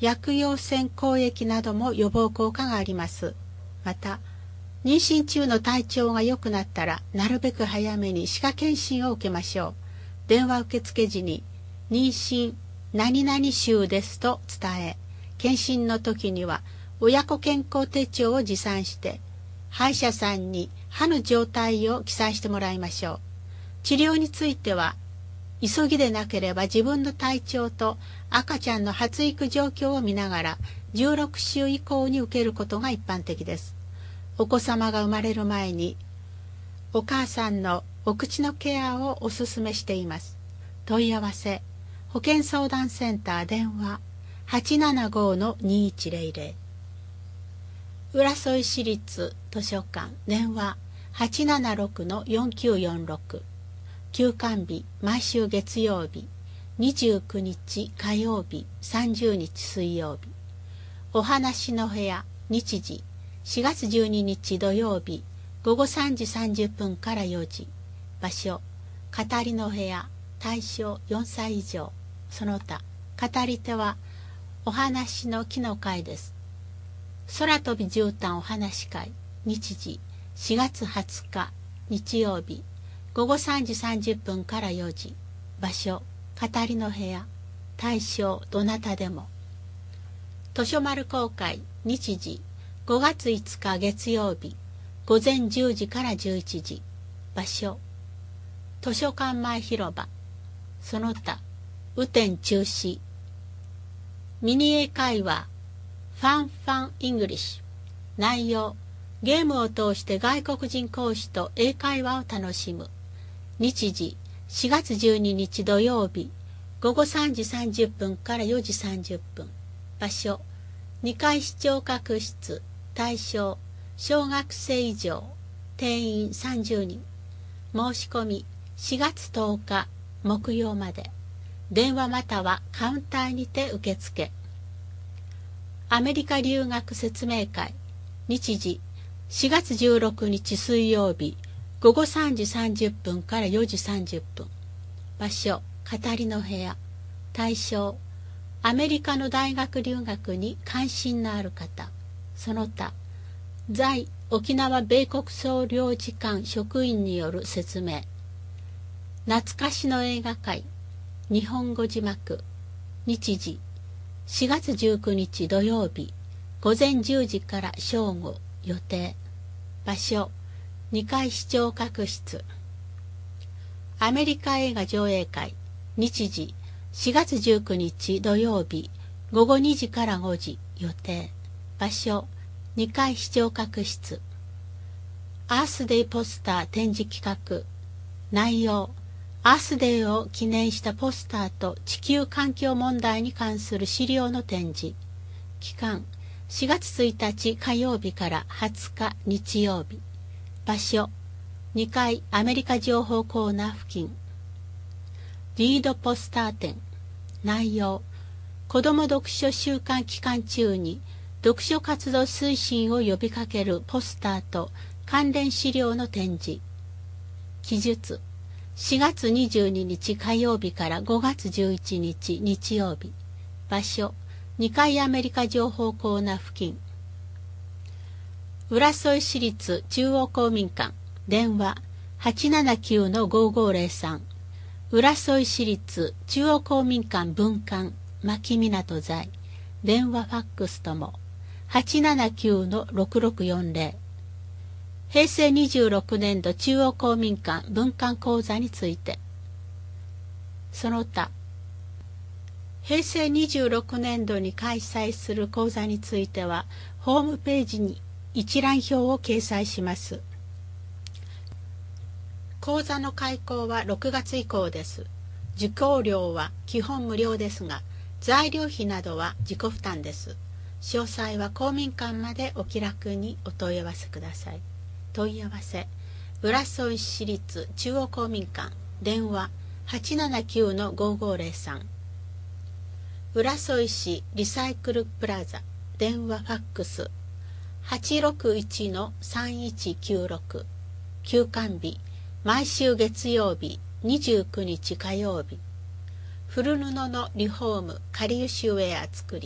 薬用性交液なども予防効果があります。また、妊娠中の体調が良くなったら、なるべく早めに歯科検診を受けましょう。電話受付時に、妊娠何々週ですと伝え、検診の時には親子健康手帳を持参して、歯医者さんに歯の状態を記載してもらいましょう。治療については、急ぎでなければ自分の体調と赤ちゃんの発育状況を見ながら、じゅうろく週以降に受けることが一般的です。お子様が生まれる前に、お母さんのお口のケアをお勧めしています。問い合わせ、保健相談センター電話 はちななご のにいちゼロゼロ。浦添市立図書館電話 はちななろく のよんきゅうよんろく。休館日毎週月曜日、にじゅうくにち火曜日、さんじゅうにち水曜日。お話の部屋日時しがつじゅうににち土曜日ごごさんじさんじゅっぷんからよじ。場所語りの部屋、対象よんさい以上。その他語り手はお話の木の会です。空飛び絨毯お話会日時しがつはつか日曜日ごごさんじさんじゅっぷんからよじ。場所語りの部屋、対象どなたでも。図書丸公会日時ごがついつか月曜日ごぜんじゅうじからじゅういちじ。場所図書館前広場。その他雨天中止。ミニ英会話ファンファンイングリッシュ。内容ゲームを通して外国人講師と英会話を楽しむ。日時しがつじゅうににち土曜日ごごさんじさんじゅっぷんからよじさんじゅっぷん。場所にかい視聴覚室。対象小学生以上。定員さんじゅうにん。申し込みしがつとおか木曜まで。電話またはカウンターにて受付。アメリカ留学説明会日時しがつじゅうろくにち水曜日ごごさんじさんじゅっぷんからよじさんじゅっぷん。場所語りの部屋。対象アメリカの大学留学に関心のある方。その他在沖縄米国総領事館職員による説明。懐かしの映画会日本語字幕。日時しがつじゅうくにち土曜日ごぜんじゅうじから正午予定。場所にかい視聴覚室。アメリカ映画上映会日時しがつじゅうくにち土曜日ごごにじからごじ予定。場所にかい視聴覚室。アースデイポスター展示企画。内容アースデイを記念したポスターと地球環境問題に関する資料の展示。期間しがつついたち火曜日からはつか日曜日。場所にかいアメリカ情報コーナー付近。リードポスター展。内容子ども読書週間期間中に読書活動推進を呼びかけるポスターと関連資料の展示。記述しがつにじゅうににち火曜日からごがつじゅういちにち日曜日。場所にかいアメリカ情報コーナー付近。浦添市立中央公民館電話 はちななきゅうのごごゼロさん。浦添市立中央公民館分館牧港在電話ファックスとも はちななきゅうのろくろくよんゼロ。へいせいにじゅうろくねんど中央公民館分館講座について。その他へいせいにじゅうろくねんどに開催する講座についてはホームページに一覧表を掲載します。講座の開講はろくがつ以降です。受講料は基本無料ですが、材料費などは自己負担です。詳細は公民館までお気楽にお問い合わせください。問い合わせ浦添市立中央公民館電話 はちななきゅうのごごゼロさん。浦添市リサイクルプラザ電話ファックス はちろくいちのさんいちきゅうろく。休館日毎週月曜日にじゅうくにち火曜日。古布のリフォームかりゆしウェア作り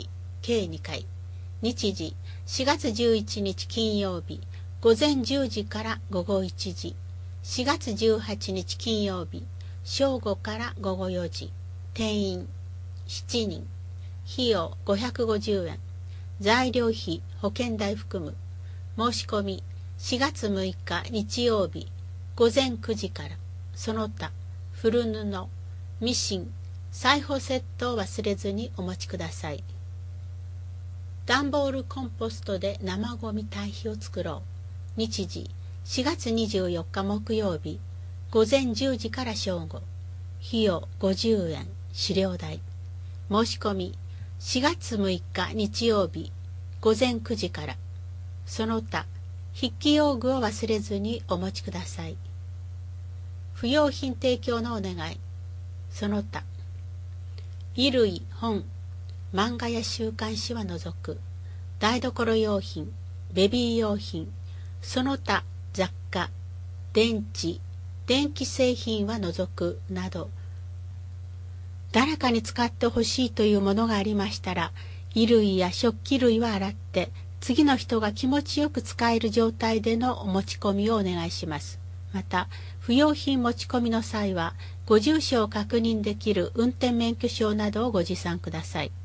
計にかい。日時しがつじゅういちにち金曜日午前じゅうじから午後いちじ。しがつじゅうはちにち金曜日正午から午後よじ。定員しちにん。費用ごひゃくごじゅうえん。材料費保険代含む。申し込みしがつむいか日曜日午前くじから。その他古布、ミシン、裁縫セットを忘れずにお持ちください。段ボールコンポストで生ゴミ堆肥を作ろう。日時しがつにじゅうよっか木曜日午前じゅうじから正午。費用ごじゅうえん。飼料代。申し込みしがつむいか日曜日午前くじから。その他筆記用具を忘れずにお持ちください。不用品提供のお願い。その他衣類、本、漫画や週刊誌は除く。台所用品、ベビー用品、その他雑貨、電池、電気製品は除くなど、誰かに使ってほしいというものがありましたら、衣類や食器類は洗って次の人が気持ちよく使える状態でのお持ち込みをお願いします。また不用品持ち込みの際はご住所を確認できる運転免許証などをご持参ください。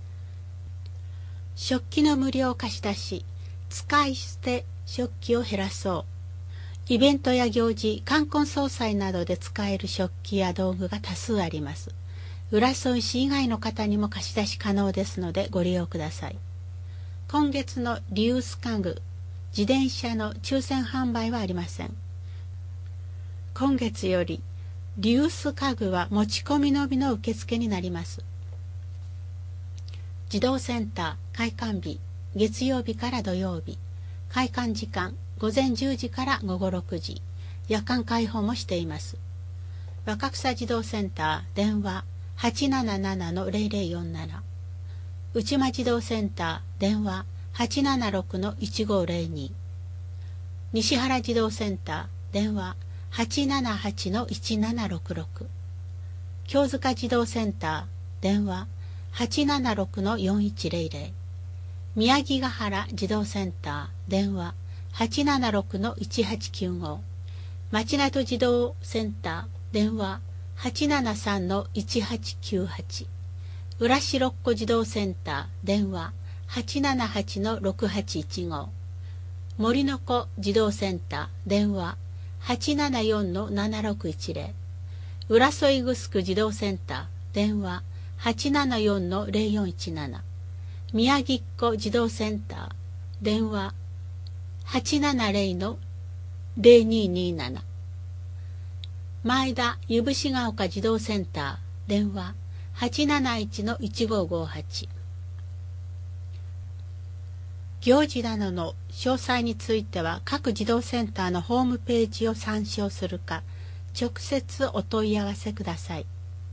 食器の無料貸し出し、使い捨て食器を減らそう。イベントや行事、冠婚葬祭などで使える食器や道具が多数あります。浦添市以外の方にも貸し出し可能ですのでご利用ください。今月のリユース家具、自転車の抽選販売はありません。今月よりリユース家具は持ち込みのみの受付になります。児童センター開館日月曜日から土曜日。開館時間午前じゅうじから午後ろくじ。夜間開放もしています。若草児童センター電話 はちななななのゼロゼロよんなな。内間児童センター電話 はちななろくのいちごゼロに。西原児童センター電話 はちななはちのいちななろくろく。京塚児童センター電話 はちななろくのよんいちゼロゼロ。宮城ヶ原児童センター電話 はちななろくのいちはちきゅうご。町名児童センター電話 はちななさんのいちはちきゅうはち。浦白子児童センター電話 はちななはちのろくはちいちご。森の子児童センター電話 はちななよんのななろくいちゼロ。浦添グスク児童センター電話 はちななよんのゼロよんいちなな。宮城っ子児童センター電話 はちななゼロのゼロにになな。前田湯伏ヶ丘児童センター電話 はちなないちのいちごごはち。行事などの詳細については各児童センターのホームページを参照するか直接お問い合わせください。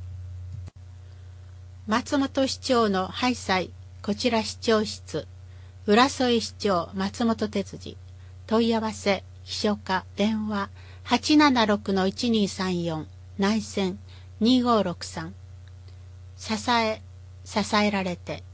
松本市長のハイサイこちら市長室浦添市長松本哲司。問い合わせ秘書課電話 はちななろくのいちにさんよん。内線にごろくさん。支え支えられて。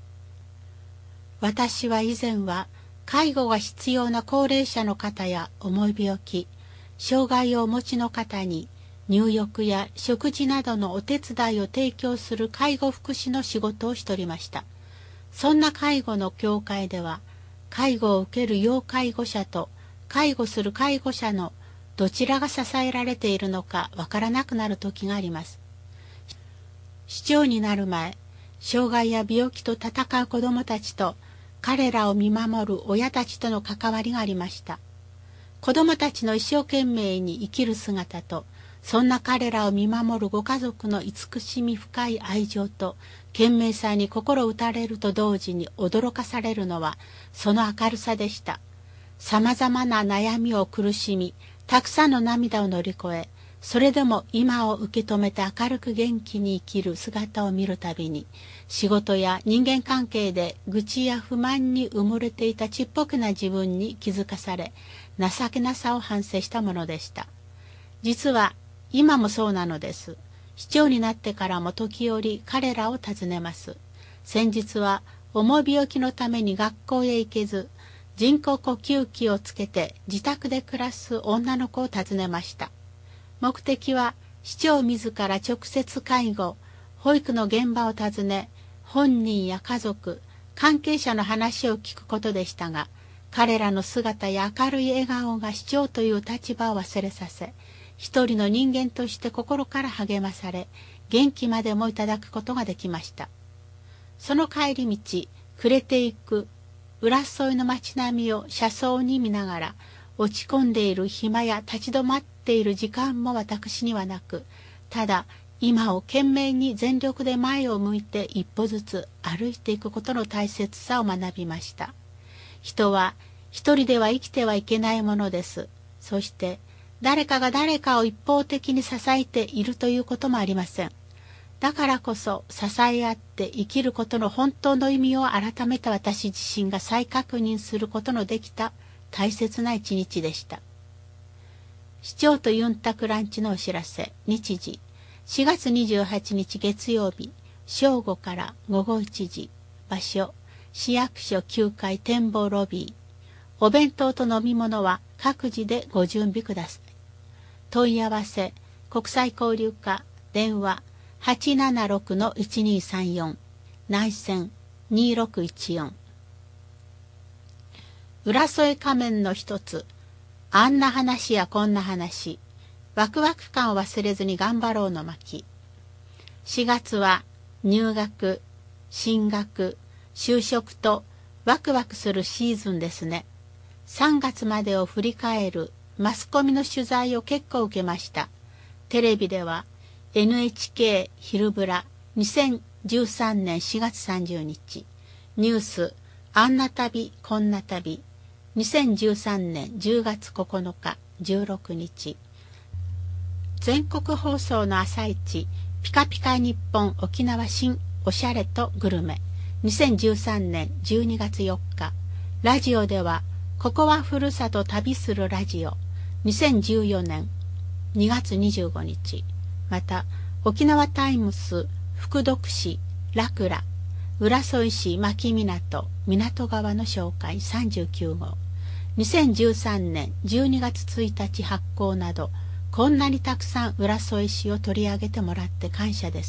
私は以前は介護が必要な高齢者の方や重い病気、障害をお持ちの方に入浴や食事などのお手伝いを提供する介護福祉の仕事をしておりました。そんな介護の協会では、介護を受ける要介護者と介護する介護者のどちらが支えられているのかわからなくなる時があります。市長になる前、障害や病気と闘う子どもたちと彼らを見守る親たちとの関わりがありました。子どもたちの一生懸命に生きる姿と、そんな彼らを見守るご家族の慈しみ深い愛情と懸命さに心打たれると同時に驚かされるのはその明るさでした。さまざまな悩みを苦しみ、たくさんの涙を乗り越え、それでも今を受け止めて明るく元気に生きる姿を見るたびに、仕事や人間関係で愚痴や不満に埋もれていたちっぽけな自分に気づかされ、情けなさを反省したものでした。実は今もそうなのです。市長になってからも時折彼らを訪ねます。先日は重病気のために学校へ行けず、人工呼吸器をつけて自宅で暮らす女の子を訪ねました。目的は市長自ら直接介護、保育の現場を訪ね、本人や家族、関係者の話を聞くことでしたが、彼らの姿や明るい笑顔が市長という立場を忘れさせ、一人の人間として心から励まされ、元気までもいただくことができました。その帰り道、暮れていく浦添の街並みを車窓に見ながら、落ち込んでいる暇や立ち止まっている時間も私にはなく、ただ今を懸命に全力で前を向いて一歩ずつ歩いていくことの大切さを学びました。人は一人では生きてはいけないものです。そして誰かが誰かを一方的に支えているということもありません。だからこそ支え合って生きることの本当の意味を改めて私自身が再確認することのできた大切な一日でした。市長とユンタクランチのお知らせ。日時しがつにじゅうはちにち月曜日、正午からごごいちじ。場所市役所きゅうかい展望ロビー。お弁当と飲み物は各自でご準備ください。問い合わせ国際交流課電話 はちななろくのいちにさんよん 内線にろくいちよん。浦添仮面の一つ、あんな話やこんな話、ワクワク感を忘れずに頑張ろうの巻。しがつは入学、進学、就職とワクワクするシーズンですね。さんがつまでを振り返るマスコミの取材を結構受けました。テレビでは エヌエイチケー 昼ぶらにせんじゅうさんねんしがつさんじゅうにち、ニュースあんな旅こんな旅にせんじゅうさんねんじゅうがつここのかじゅうろくにち、全国放送の朝市ピカピカ日本沖縄新おしゃれとグルメにせんじゅうさんねんじゅうにがつよっか、ラジオではここはふるさと旅するラジオにせんじゅうよねんにがつにじゅうごにち、また沖縄タイムス福徳市ラクラ浦添市牧港港川の紹介さんじゅうきゅうごう、にせんじゅうさんねんじゅうにがつついたち発行など、こんなにたくさん浦添市を取り上げてもらって感謝です。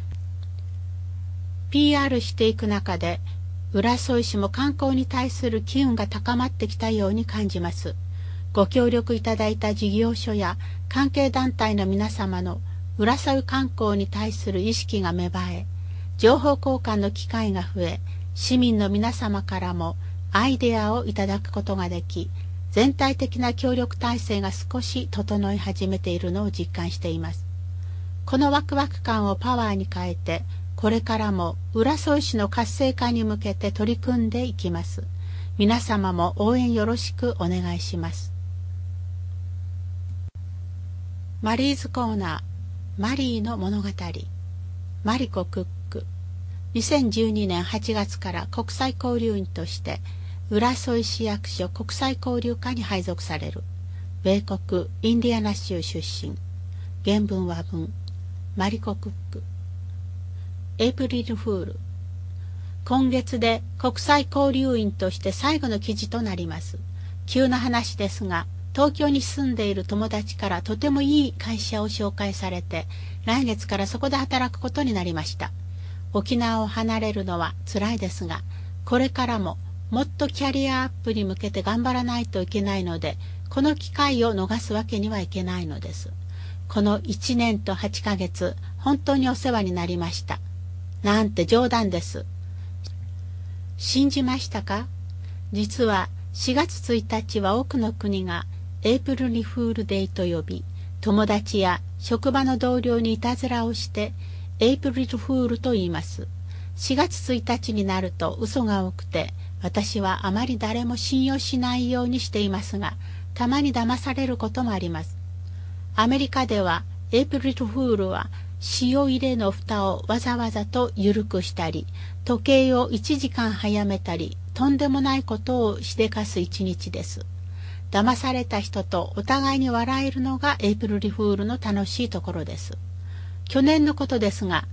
ピーアール していく中で浦添市も観光に対する機運が高まってきたように感じます。ご協力いただいた事業所や関係団体の皆様の浦添観光に対する意識が芽生え、情報交換の機会が増え、市民の皆様からもアイデアをいただくことができ、全体的な協力体制が少し整い始めているのを実感しています。このワクワク感をパワーに変えて、これからも浦添市の活性化に向けて取り組んでいきます。皆様も応援よろしくお願いします。マリーズコーナー、マリーの物語。マリコ・クック。にせんじゅうにねんはちがつから国際交流員として浦添市役所国際交流課に配属される。米国インディアナ州出身。原文は文。マリコ・クック。エイプリルフール。今月で国際交流員として最後の記事となります。急な話ですが、東京に住んでいる友達からとてもいい会社を紹介されて、来月からそこで働くことになりました。沖縄を離れるのは辛いですが、これからももっとキャリアアップに向けて頑張らないといけないので、この機会を逃すわけにはいけないのです。このいちねんとはちかげつ、本当にお世話になりました。なんて冗談です。信じましたか？実はしがつついたちは多くの国がエイプリルフールデイと呼び、友達や職場の同僚にいたずらをしてエイプリルフールと言います。しがつついたちになると嘘が多くて、私はあまり誰も信用しないようにしていますが、たまに騙されることもあります。アメリカではエイプリルフールは塩入れの蓋をわざわざと緩くしたり、時計をいちじかん早めたり、とんでもないことをしでかす一日です。騙された人とお互いに笑えるのがエイプリルフールの楽しいところです。去年のことですが、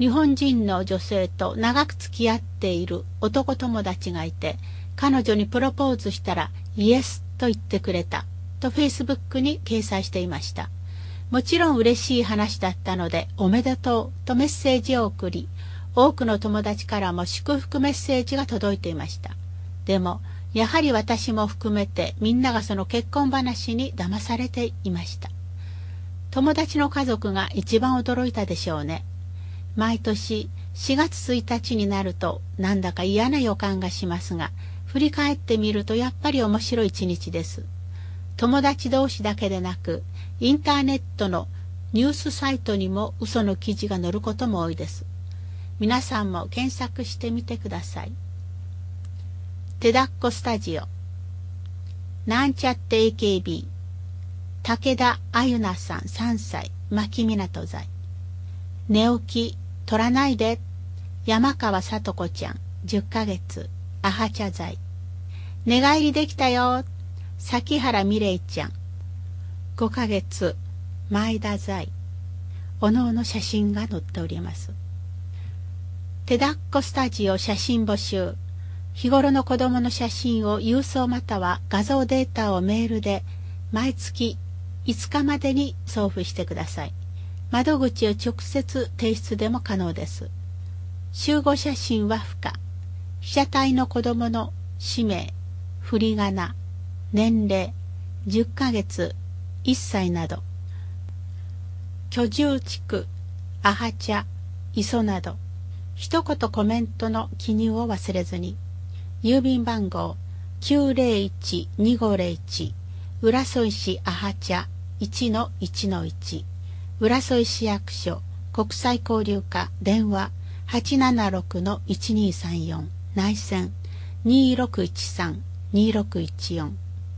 日本人の女性と長く付き合っている男友達がいて、彼女にプロポーズしたらイエスと言ってくれたとフェイスブックに掲載していました。もちろん嬉しい話だったのでおめでとうとメッセージを送り、多くの友達からも祝福メッセージが届いていました。でもやはり私も含めてみんながその結婚話に騙されていました。友達の家族が一番驚いたでしょうね。毎年しがつついたちになるとなんだか嫌な予感がしますが、振り返ってみるとやっぱり面白い一日です。友達同士だけでなく、インターネットのニュースサイトにも嘘の記事が載ることも多いです。皆さんも検索してみてください。手だっこスタジオ、なんちゃって エーケービー、武田あゆなさんさんさい、牧港在。寝起き取らないで、山川さと子ちゃんじゅっかげつ、アハチャ在。寝返りできたよ、崎原美玲ちゃんごかげつ、前田在。おのおの写真が載っております。手だっこスタジオ写真募集。日頃の子供の写真を郵送または画像データをメールで毎月いつかまでに送付してください。窓口を直接提出でも可能です。集合写真は不可。被写体の子供の氏名、振り仮名、年齢、じゅっかげつ、いっさいなど。居住地区、アハチャ、磯など。一言コメントの記入を忘れずに。郵便番号 きゅうぜろいちにごぜろいち 浦添市アハチャ いちのいちのいち 浦添市役所国際交流課電話 はちななろくのいちにさんよん 内線 にろくいちさん にろくいちよん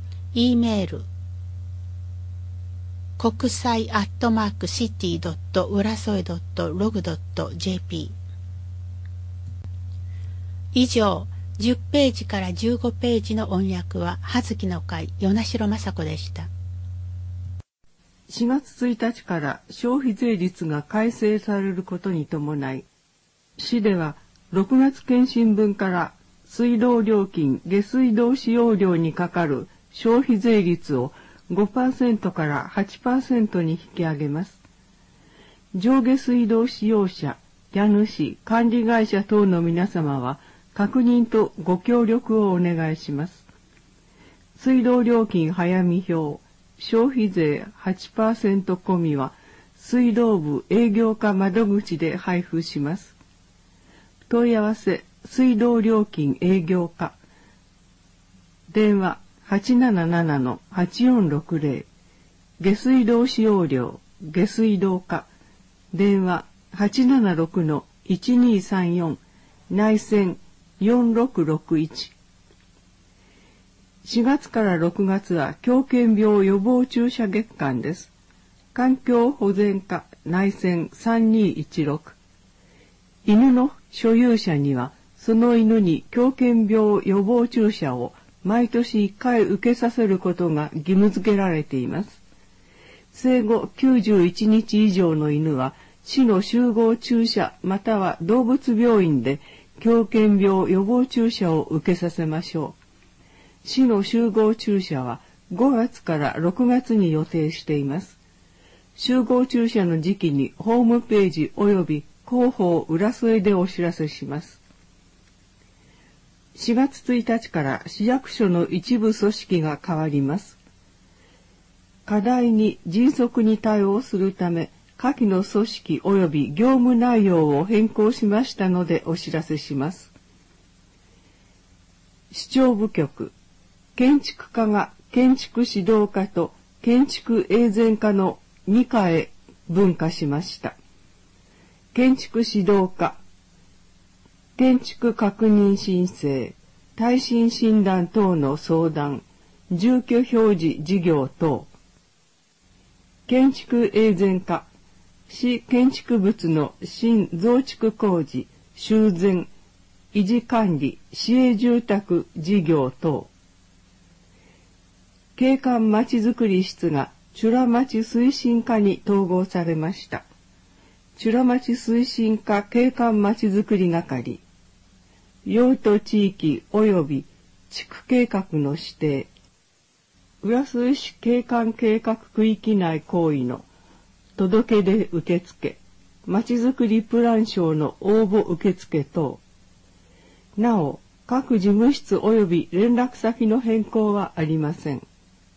E メール国際アットマークシティドット浦添ドットログドットジェーピー 以上じゅっページからじゅうごページの音訳は葉月の会与那城雅子でした。 しがつついたちから消費税率が改正されることに伴い、市ではろくがつ検針分から水道料金、下水道使用量にかかる消費税率を ごパーセント から はちパーセント に引き上げます。上下水道使用者、家主、管理会社等の皆様は確認とご協力をお願いします。水道料金早見表、消費税 はちパーセント 込みは水道部営業課窓口で配布します。問い合わせ、水道料金営業課。電話 はちななななのはちよんろくぜろ。下水道使用量、下水道課。電話 はちななろくのいちにさんよん。内線よんろくろくいち。しがつからろくがつは狂犬病予防注射月間です。環境保全課内線さんにいちろく。犬の所有者にはその犬に狂犬病予防注射を毎年いっかい受けさせることが義務付けられています。生後きゅうじゅういちにち以上の犬は市の集合注射または動物病院で狂犬病予防注射を受けさせましょう。市の集合注射はごがつからろくがつに予定しています。集合注射の時期にホームページ及び広報浦添でお知らせします。しがつついたちから市役所の一部組織が変わります。課題に迅速に対応するため、下記の組織及び業務内容を変更しましたのでお知らせします。市長部局、建築課が建築指導課と建築永全課のに課へ分化しました。建築指導課、建築確認申請、耐震診断等の相談、住居表示事業等。建築永全課、市建築物の新増築工事、修繕、維持管理、市営住宅事業等。景観まちづくり室が美ら町推進課に統合されました。 修羅町推進課景観まちづくり係、用途地域及び地区計画の指定、浦添市景観計画区域内行為の届け出受付、まちづくりプラン賞の応募受付等、なお、各事務室及び連絡先の変更はありません。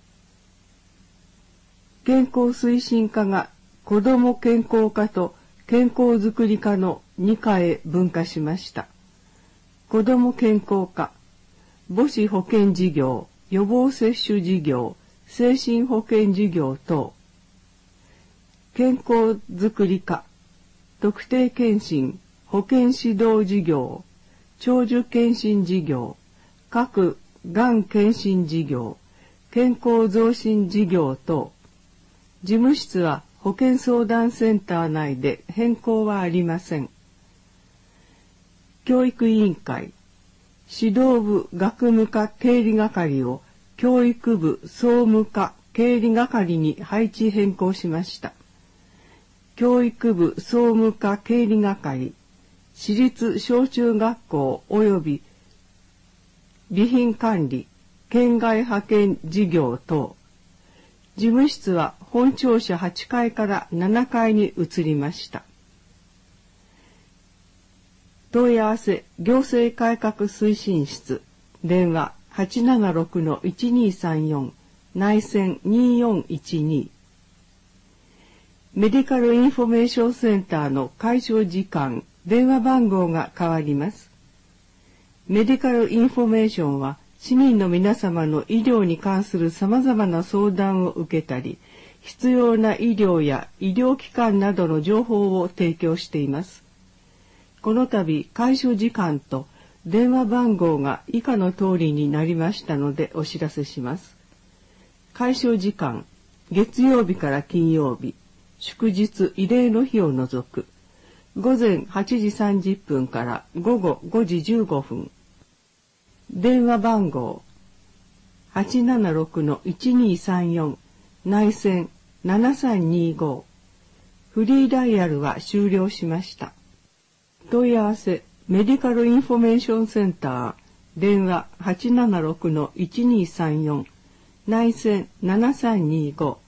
健康推進課が子ども健康課と健康づくり課のに課へ分化しました。子ども健康課、母子保健事業、予防接種事業、精神保健事業等。健康づくり課、特定健診、保健指導事業、長寿健診事業、各がん健診事業、健康増進事業等。事務室は保健相談センター内で変更はありません。教育委員会、指導部学務課経理係を教育部総務課経理係に配置変更しました。教育部総務課経理係、私立小中学校及び備品管理、県外派遣事業等。事務室は本庁舎はちかいからななかいに移りました。問い合わせ行政改革推進室、電話 はちななろくのいちにさんよん、内線によんいちに。メディカルインフォメーションセンターの開場時間、電話番号が変わります。メディカルインフォメーションは、市民の皆様の医療に関する様々な相談を受けたり、必要な医療や医療機関などの情報を提供しています。この度、開所時間と電話番号が以下の通りになりましたのでお知らせします。開所時間、月曜日から金曜日、祝日慰霊の日を除く、午前はちじさんじゅっぷんから午後ごじじゅうごふん。電話番号 はちななろくのいちにさんよん 内線ななさんにご。フリーダイヤルは終了しました。問い合わせメディカルインフォメーションセンター、電話 はちななろくのいちにさんよん 内線ななさんにご。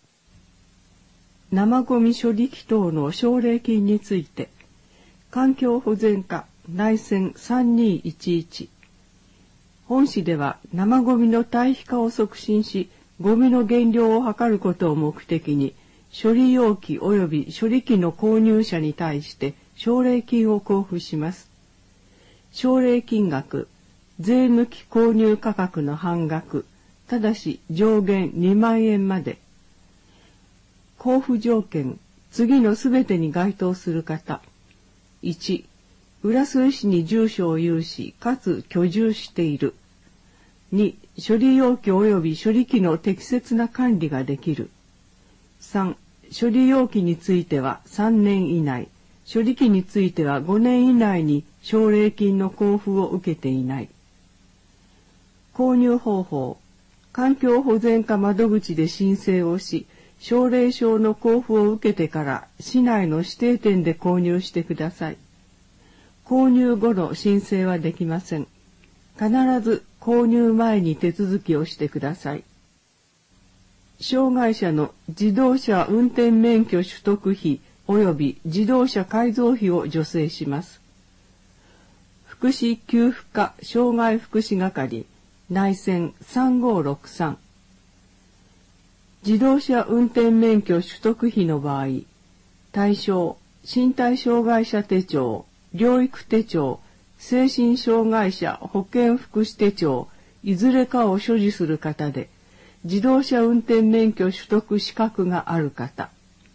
生ゴミ処理機等の奨励金について、環境保全課内線さんにいちいち。本市では生ゴミの堆肥化を促進し、ゴミの減量を図ることを目的に、処理容器及び処理機の購入者に対して奨励金を交付します。奨励金額、税抜き購入価格の半額、ただし上限にまんえんまで。交付条件、次のすべてに該当する方。いち、浦添市に住所を有し、かつ居住している。に、処理容器及び処理機の適切な管理ができる。さん、処理容器についてはさんねん以内、処理機についてはごねん以内に奨励金の交付を受けていない。購入方法、環境保全課窓口で申請をし、奨励証の交付を受けてから市内の指定店で購入してください。購入後の申請はできません。必ず購入前に手続きをしてください。障害者の自動車運転免許取得費及び自動車改造費を助成します。福祉給付課障害福祉係内線さんごろくさん。自動車運転免許取得費の場合、対象、身体障害者手帳、療育手帳、精神障害者保健福祉手帳、いずれかを所持する方で、自動車運転免許取得資格がある方。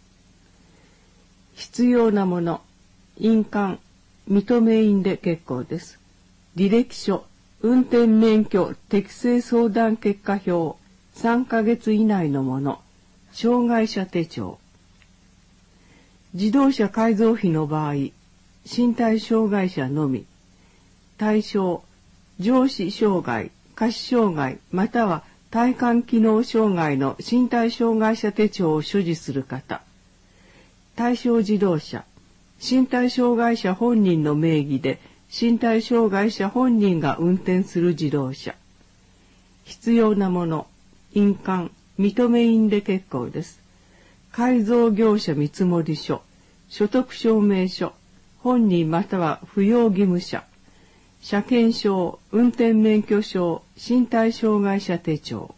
必要なもの、印鑑、認め印で結構です。履歴書、運転免許適正相談結果表、さんかげつ以内のもの、障害者手帳。自動車改造費の場合、身体障害者のみ。対象、上肢障害、下肢障害、または体幹機能障害の身体障害者手帳を所持する方。対象自動車、 身体障害者本人の名義で身体障害者本人が運転する自動車。必要なもの、印鑑、認め印で結構です。改造業者見積書、所得証明書、本人または扶養義務者、車検証、運転免許証、身体障害者手帳。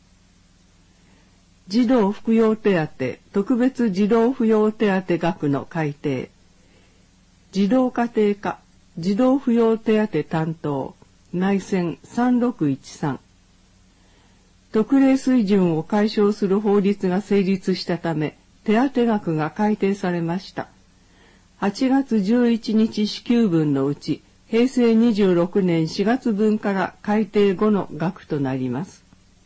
児童扶養手当、特別児童扶養手当額の改定。児童家庭科、児童扶養手当担当、内線さんろくいちさん。特例水準を解消する法律が成立したため、手当額が改定されました。はちがつじゅういちにち支給分のうち、へいせいにじゅうろくねんしがつぶんから改定後の額となります。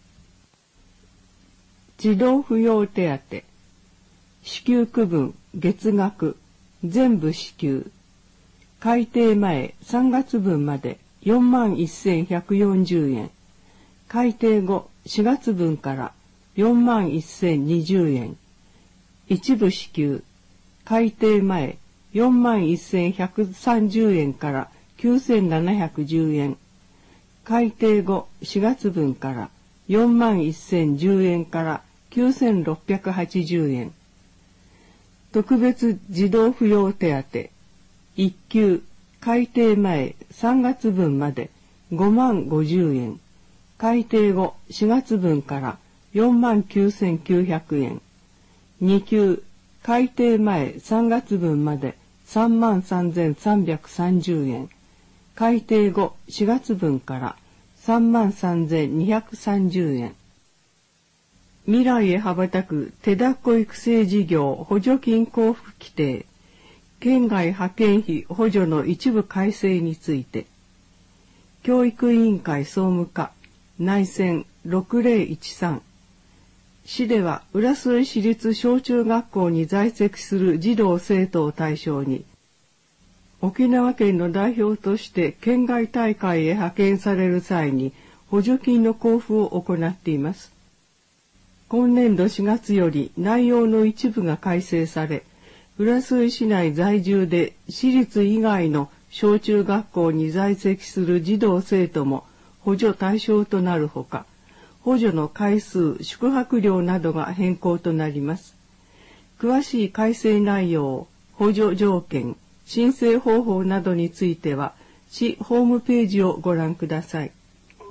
児童扶養手当、支給区分、月額、全部支給。改定前さんがつぶんまでよんまんせんひゃくよんじゅうえん。改定後しがつぶんからよんまんせんにじゅうえん。一部支給。改定前よんまんせんひゃくさんじゅうえんからきゅうせんななひゃくじゅうえん。改定後しがつぶんからよんまんせんじゅうえんからきゅうせんろっぴゃくはちじゅうえん。特別児童扶養手当一級、改定前さんがつぶんまでごまんごじゅうえん。改定後しがつぶんからよんまんきゅうせんきゅうひゃくえん。に級、改定前さんがつぶんまでさんまんさんぜんさんびゃくさんじゅうえん。改定後しがつぶんからさんまんさんぜんにひゃくさんじゅうえん。未来へ羽ばたく手だっこ育成事業補助金交付規定、県外派遣費補助の一部改正について、教育委員会総務課、内線ろくぜろいちさん。市では浦添市立小中学校に在籍する児童生徒を対象に、沖縄県の代表として県外大会へ派遣される際に補助金の交付を行っています。今年度しがつより内容の一部が改正され、浦添市内在住で市立以外の小中学校に在籍する児童生徒も補助対象となるほか、補助の回数、宿泊料などが変更となります。詳しい改正内容、補助条件、申請方法などについては、市ホームページをご覧ください。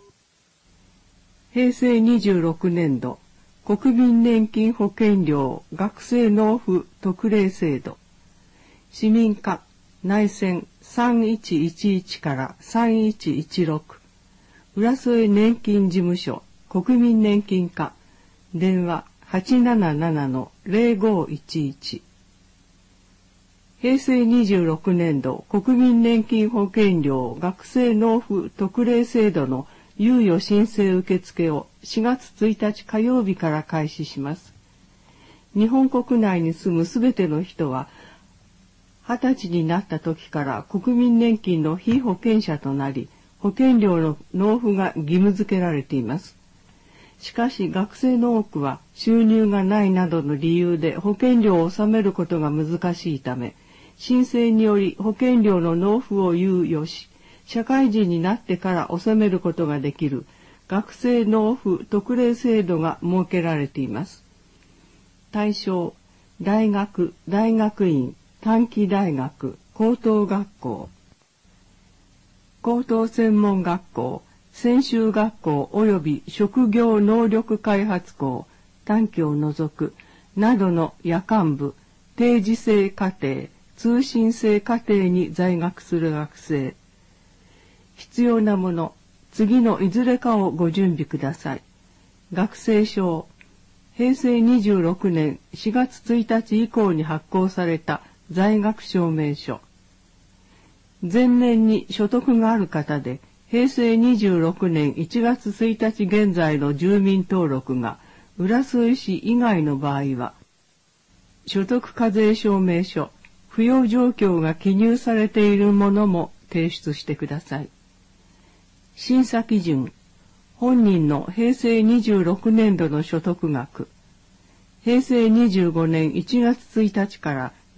へいせいにじゅうろくねんど、国民年金保険料学生納付特例制度。市民課、内線さんいちいちいちからさんいちいちろく。浦添年金事務所、国民年金課、電話 はちななななのぜろごいちいち。へいせいにじゅうろくねんど国民年金保険料学生納付特例制度の猶予申請受付をしがつついたち火曜日から開始します。日本国内に住むすべての人は、はたちになった時から国民年金の被保険者となり、保険料の納付が義務付けられています。しかし学生の多くは収入がないなどの理由で保険料を納めることが難しいため、申請により保険料の納付を猶予し、社会人になってから納めることができる学生納付特例制度が設けられています。対象、大学、大学院、短期大学、高等学校、高等専門学校、専修学校及び職業能力開発校、短期を除くなどの夜間部、定時制課程、通信制課程に在学する学生。必要なもの、次のいずれかをご準備ください。学生証、へいせいにじゅうろくねんしがつついたち以降に発行された在学証明書。前年に所得がある方で、へいせいにじゅうろくねんいちがつついたち現在の住民登録が浦添市以外の場合は、所得課税証明書、扶養状況が記入されているものも提出してください。審査基準、本人のへいせいにじゅうろくねんどの所得額、へいせいにじゅうごねんいちがつついたちから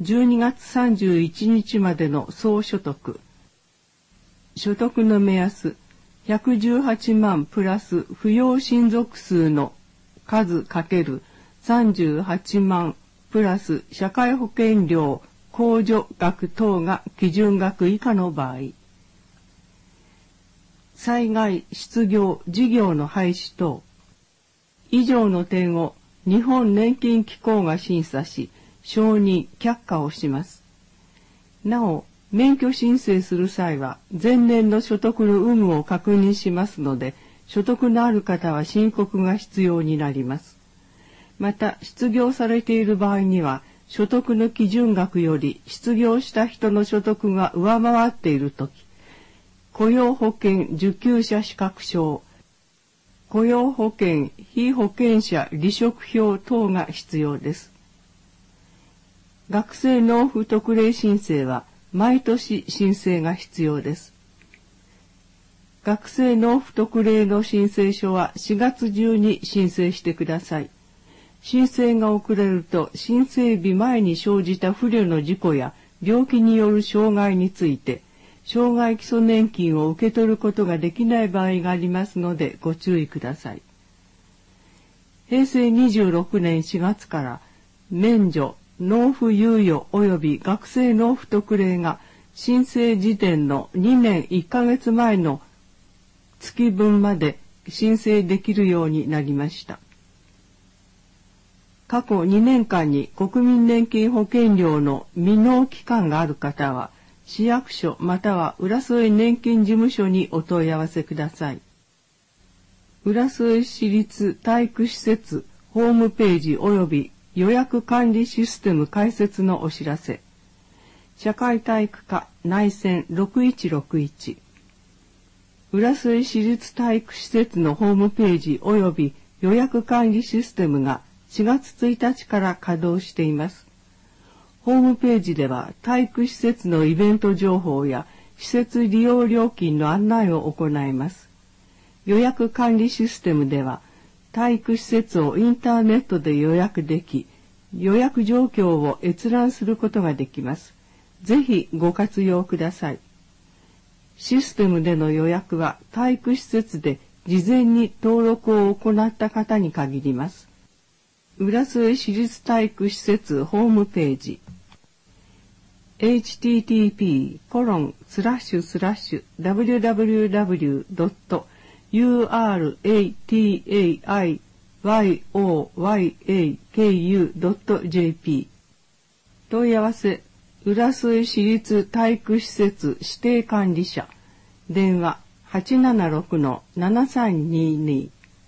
じゅうにがつさんじゅういちにちまでの総所得。所得の目安、ひゃくじゅうはちまんプラス扶養親族数の数かけるさんじゅうはちまんプラス社会保険料控除額等が基準額以下の場合。災害、失業、事業の廃止等。以上の点を日本年金機構が審査し、承認、却下をします。なお、免許申請する際は、前年の所得の有無を確認しますので、所得のある方は申告が必要になります。また、失業されている場合には、所得の基準額より失業した人の所得が上回っているとき、雇用保険受給者資格証、雇用保険被保険者離職票等が必要です。学生納付特例申請は毎年申請が必要です。学生納付特例の申請書はしがつ中に申請してください。申請が遅れると申請日前に生じた不慮の事故や病気による障害について、障害基礎年金を受け取ることができない場合がありますのでご注意ください。へいせいにじゅうろくねんしがつから免除、納付猶予及び学生納付特例が申請時点のにねんいっかげつまえの月分まで申請できるようになりました。過去にねんかんに国民年金保険料の未納期間がある方は、市役所または浦添年金事務所にお問い合わせください。浦添市立体育施設ホームページ及び予約管理システム開設のお知らせ。社会体育課内線ろくいちろくいち。浦添市立体育施設のホームページ及び予約管理システムがしがつついたちから稼働しています。ホームページでは体育施設のイベント情報や施設利用料金の案内を行います。予約管理システムでは体育施設をインターネットで予約でき、予約状況を閲覧することができます。ぜひご活用ください。システムでの予約は体育施設で事前に登録を行った方に限ります。浦添市立体育施設ホームページ エイチティーティーピーコロンスラッシュスラッシュダブリューダブリューダブリュードットユーアールエーティーエーアイワイオーワイエーケーユードットジェーピー 問い合わせ浦添市立体育施設指定管理者電話 はちななろくのななさんにーにー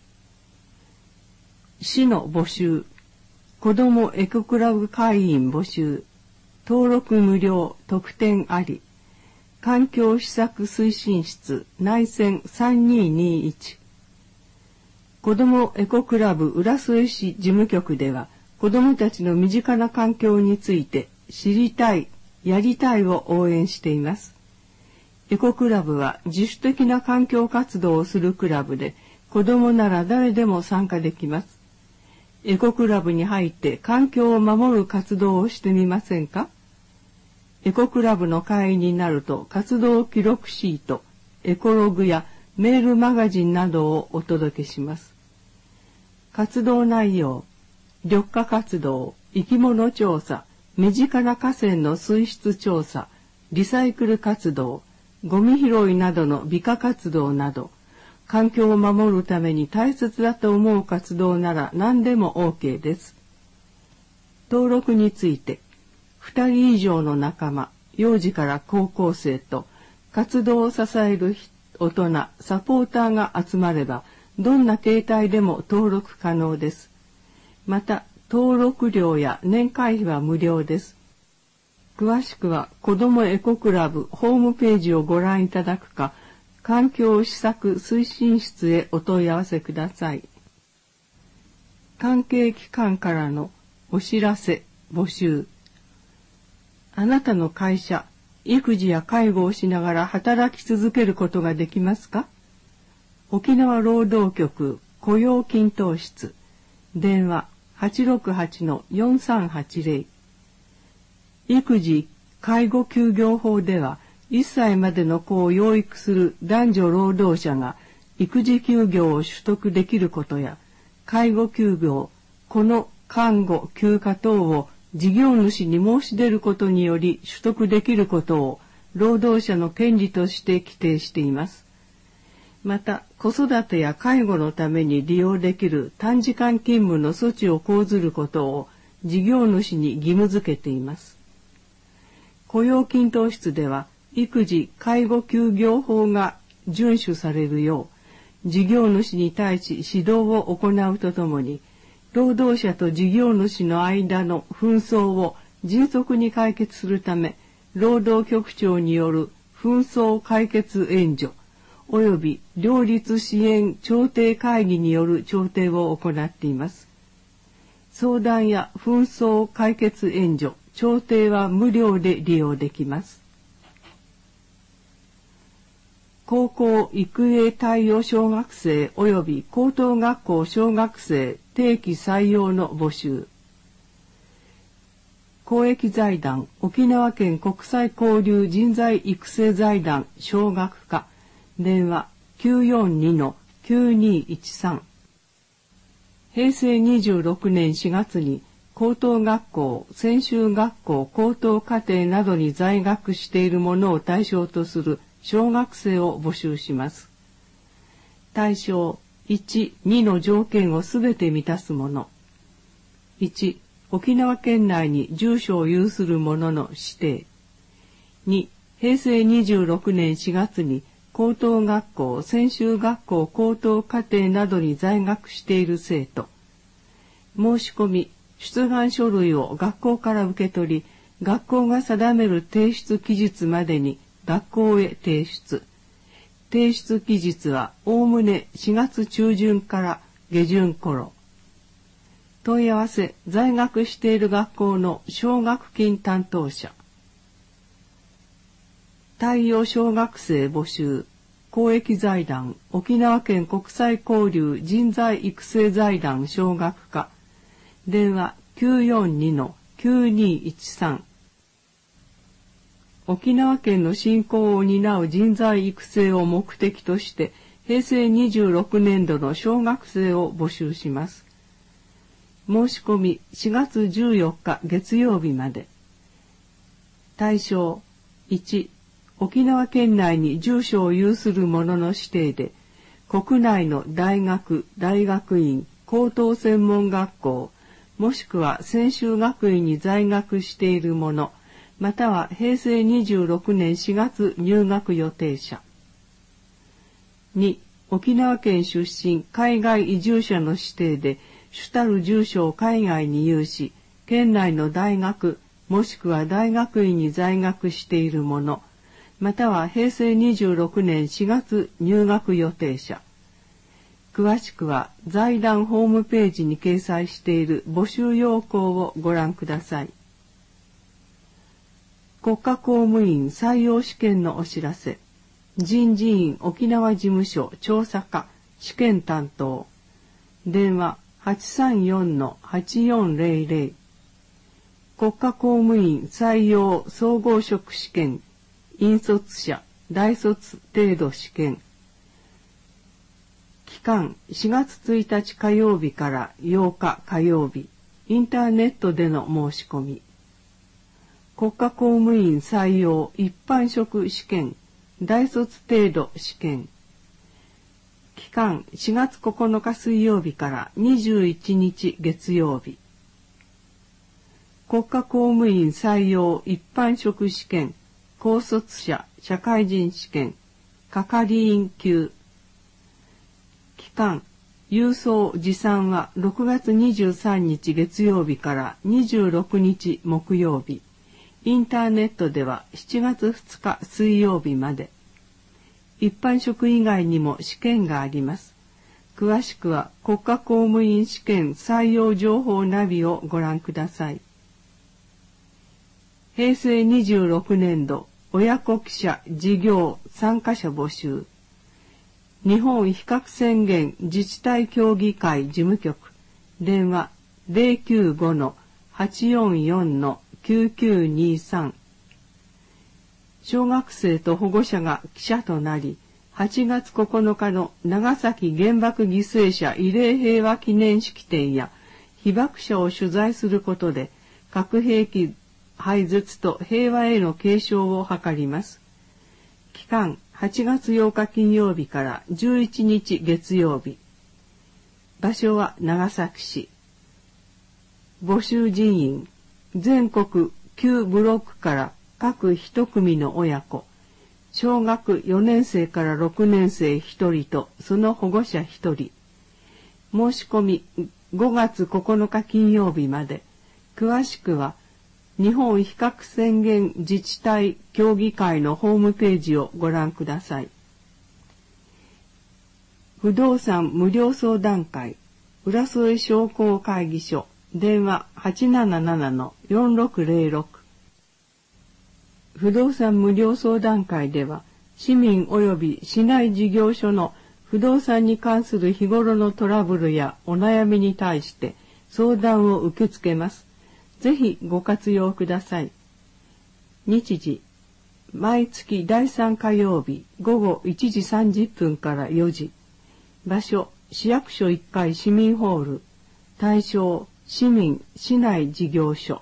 市の募集、子どもエコクラブ会員募集、登録無料、特典あり、環境施策推進室内線さんにーにーいち。子どもエコクラブ浦添市事務局では、子どもたちの身近な環境について知りたい、やりたいを応援しています。エコクラブは自主的な環境活動をするクラブで、子どもなら誰でも参加できます。エコクラブに入って環境を守る活動をしてみませんか？エコクラブの会員になると活動記録シート、エコログやメールマガジンなどをお届けします。活動内容、緑化活動、生き物調査、身近な河川の水質調査、リサイクル活動、ゴミ拾いなどの美化活動など、環境を守るために大切だと思う活動なら何でも OK です。登録について、ふたり以上の仲間、幼児から高校生と活動を支える大人、サポーターが集まれば、どんな形態でも登録可能です。また、登録料や年会費は無料です。詳しくは、子どもエコクラブホームページをご覧いただくか、環境施策推進室へお問い合わせください。関係機関からのお知らせ、募集。あなたの会社、育児や介護をしながら働き続けることができますか？沖縄労働局雇用均等室、電話 はちろくはちのよんさんはちゼロ。 育児・介護休業法では、いっさいまでの子を養育する男女労働者が育児休業を取得できることや、介護休業、子の看護・休暇等を事業主に申し出ることにより取得できることを労働者の権利として規定しています。また、子育てや介護のために利用できる短時間勤務の措置を講ずることを事業主に義務付けています。雇用均等室では、育児・介護休業法が遵守されるよう、事業主に対し指導を行うとともに、労働者と事業主の間の紛争を迅速に解決するため、労働局長による紛争解決援助、及び両立支援調停会議による調停を行っています。相談や紛争解決援助、調停は無料で利用できます。高校育英対応小学生及び高等学校小学生定期採用の募集。公益財団沖縄県国際交流人材育成財団小学科電話 きゅうよんにのきゅうにいちさん。へいせいにじゅうろくねんしがつに高等学校、専修学校、高等課程などに在学している者を対象とする小学生を募集します。対象いち、にの条件をすべて満たす者。いち、沖縄県内に住所を有する者の指定。に、へいせいにじゅうろくねんしがつに高等学校、専修学校、高等課程などに在学している生徒。申し込み、出願書類を学校から受け取り、学校が定める提出期日までに学校へ提出。提出期日はおおむねしがつちゅうじゅんから下旬頃。問い合わせ、在学している学校の奨学金担当者。対応小学生募集。公益財団沖縄県国際交流人材育成財団小学科。電話 きゅうよんにのきゅうにいちさん。沖縄県の振興を担う人材育成を目的として、へいせいにじゅうろくねんどの小学生を募集します。申し込みしがつじゅうよっか月曜日まで。対象いち、沖縄県内に住所を有する者の指定で、国内の大学、大学院、高等専門学校、もしくは専修学院に在学している者、またはへいせいにじゅうろくねんしがつ入学予定者。に、沖縄県出身海外移住者の指定で主たる住所を海外に有し、県内の大学もしくは大学院に在学している者、またはへいせいにじゅうろくねんしがつ入学予定者。詳しくは財団ホームページに掲載している募集要項をご覧ください。国家公務員採用試験のお知らせ。人事院沖縄事務所調査課試験担当。電話 はちさんよんのはちよんぜろぜろ。国家公務員採用総合職試験。引率者大卒程度試験。期間しがつついたち火曜日からようか火曜日。インターネットでの申し込み。国家公務員採用一般職試験大卒程度試験。期間しがつここのか水曜日からにじゅういちにち月曜日。国家公務員採用一般職試験高卒者社会人試験係員級。期間郵送持参はろくがつにじゅうさんにち月曜日からにじゅうろくにち木曜日。インターネットではしちがつふつか水曜日まで。一般職以外にも試験があります。詳しくは国家公務員試験採用情報ナビをご覧ください。へいせいにじゅうろくねんど親子記者事業参加者募集。日本比較宣言自治体協議会事務局。電話 ゼロきゅうごのはちよんよんのきゅうきゅうにさん。小学生と保護者が記者となり、はちがつここのかの長崎原爆犠牲者慰霊平和記念式典や被爆者を取材することで、核兵器廃絶と平和への継承を図ります。期間はちがつようか金曜日からじゅういちにち月曜日。場所は長崎市。募集人員、全国きゅうブロックから各一組の親子、小学よねんせいからろくねんせいひとりとその保護者ひとり。申し込みごがつここのか金曜日まで。詳しくは日本非核宣言自治体協議会のホームページをご覧ください。不動産無料相談会、浦添商工会議所、電話 はちなななのよんろくぜろろく。不動産無料相談会では、市民及び市内事業所の不動産に関する日頃のトラブルやお悩みに対して相談を受け付けます。ぜひご活用ください。日時、毎月だいさん火曜日ごごいちじさんじゅっぷんからよじ。場所、市役所いっかい市民ホール。対象、市民市内事業所。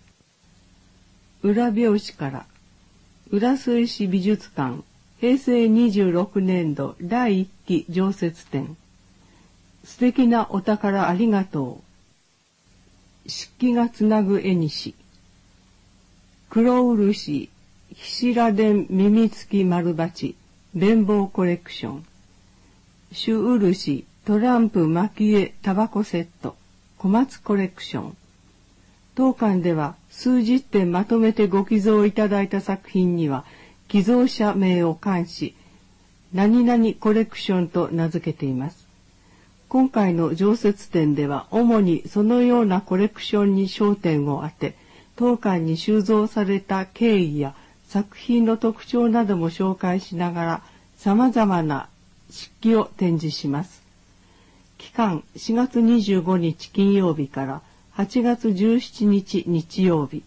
裏表紙から、浦添市美術館、へいせいにじゅうろくねんどだいいっき常設展。素敵なお宝ありがとう。漆器がつなぐ絵にし。黒漆、ひしらでん耳付き丸鉢、綿棒コレクション。朱漆、トランプ蒔絵タバコセット、小松コレクション。当館では数十点まとめてご寄贈いただいた作品には、寄贈者名を冠し、何々コレクションと名付けています。今回の常設展では主にそのようなコレクションに焦点を当て、当館に収蔵された経緯や作品の特徴なども紹介しながら様々な漆器を展示します。期間しがつにじゅうごにち金曜日からはちがつじゅうしちにち日曜日。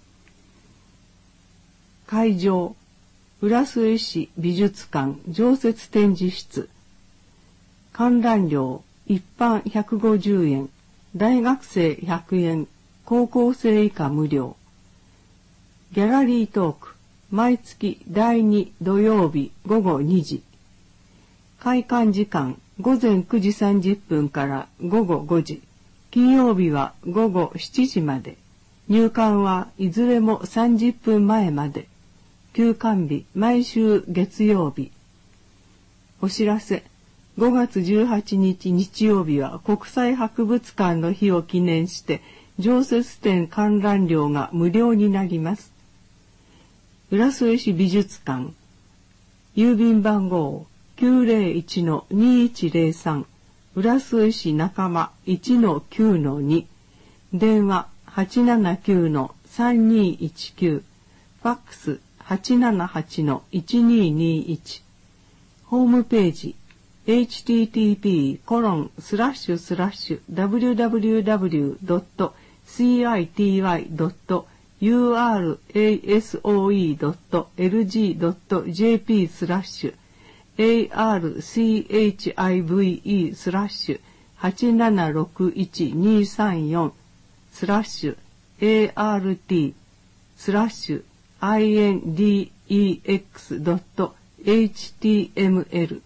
会場、浦添市美術館常設展示室。観覧料一般ひゃくごじゅうえん、大学生ひゃくえん、高校生以下無料。ギャラリートーク、毎月だいに土曜日ごごにじ。開館時間、ごぜんくじさんじゅっぷんからごごごじ。金曜日はごごしちじまで。入館はいずれもさんじゅっぷんまえまで。休館日、毎週月曜日。お知らせ。ごがつじゅうはちにち日曜日は国際博物館の日を記念して常設展観覧料が無料になります。浦添市美術館、郵便番号 きゅうぜろいちのにいちぜろさん、浦添市仲間 いちのきゅうのに、電話 はちななきゅうのさんにいちきゅう、ファックス はちななはちのいちににいち、ホームページエイチティーティーピーコロンスラッシュスラッシュダブリューダブリューダブリュードットシーアイティーワイドットユーアールエーエスオーイードットエルジードットジェーピースラッシュエーアールシーエイチアイブイイースラッシュはちななろくいちにさんよんスラッシュエーアールティースラッシュアイエンディーイーエックスドットエイチティーエムエル。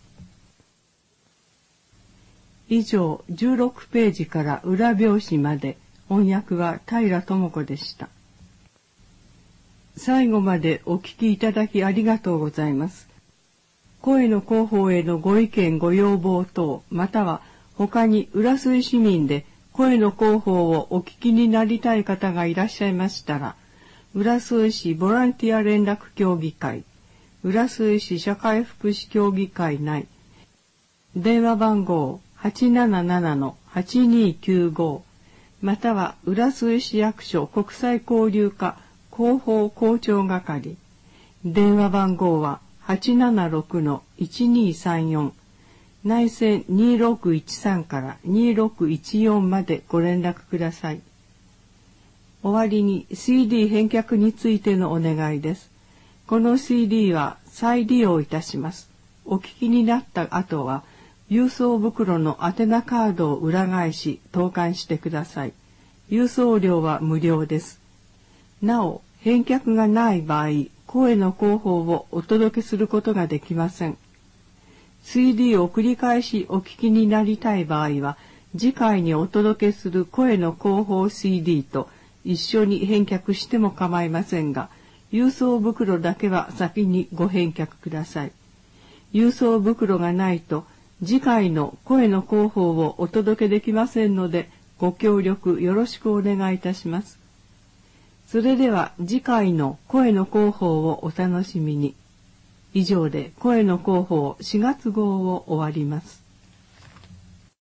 以上じゅうろくページから裏表紙まで翻訳は平智子でした。最後までお聞きいただきありがとうございます。声の広報へのご意見ご要望等、または他に浦添市民で声の広報をお聞きになりたい方がいらっしゃいましたら、浦添市ボランティア連絡協議会、浦添市社会福祉協議会内、電話番号はちなななのはちにきゅうご、または浦添市役所国際交流課広報広聴係、電話番号ははちななろくのいちにさんよん、内線にろくいちさんからにろくいちよんまでご連絡ください。 終わりに シーディー 返却についてのお願いです。この シーディー は再利用いたします。お聞きになった後は、郵送袋の宛名カードを裏返し投函してください。郵送料は無料です。なお、返却がない場合、声の広報をお届けすることができません。シーディー を繰り返しお聞きになりたい場合は、次回にお届けする声の広報 シーディー と一緒に返却しても構いませんが、郵送袋だけは先にご返却ください。郵送袋がないと、次回の声の広報をお届けできませんので、ご協力よろしくお願いいたします。それでは次回の声の広報をお楽しみに。以上で声の広報しがつ号を終わります。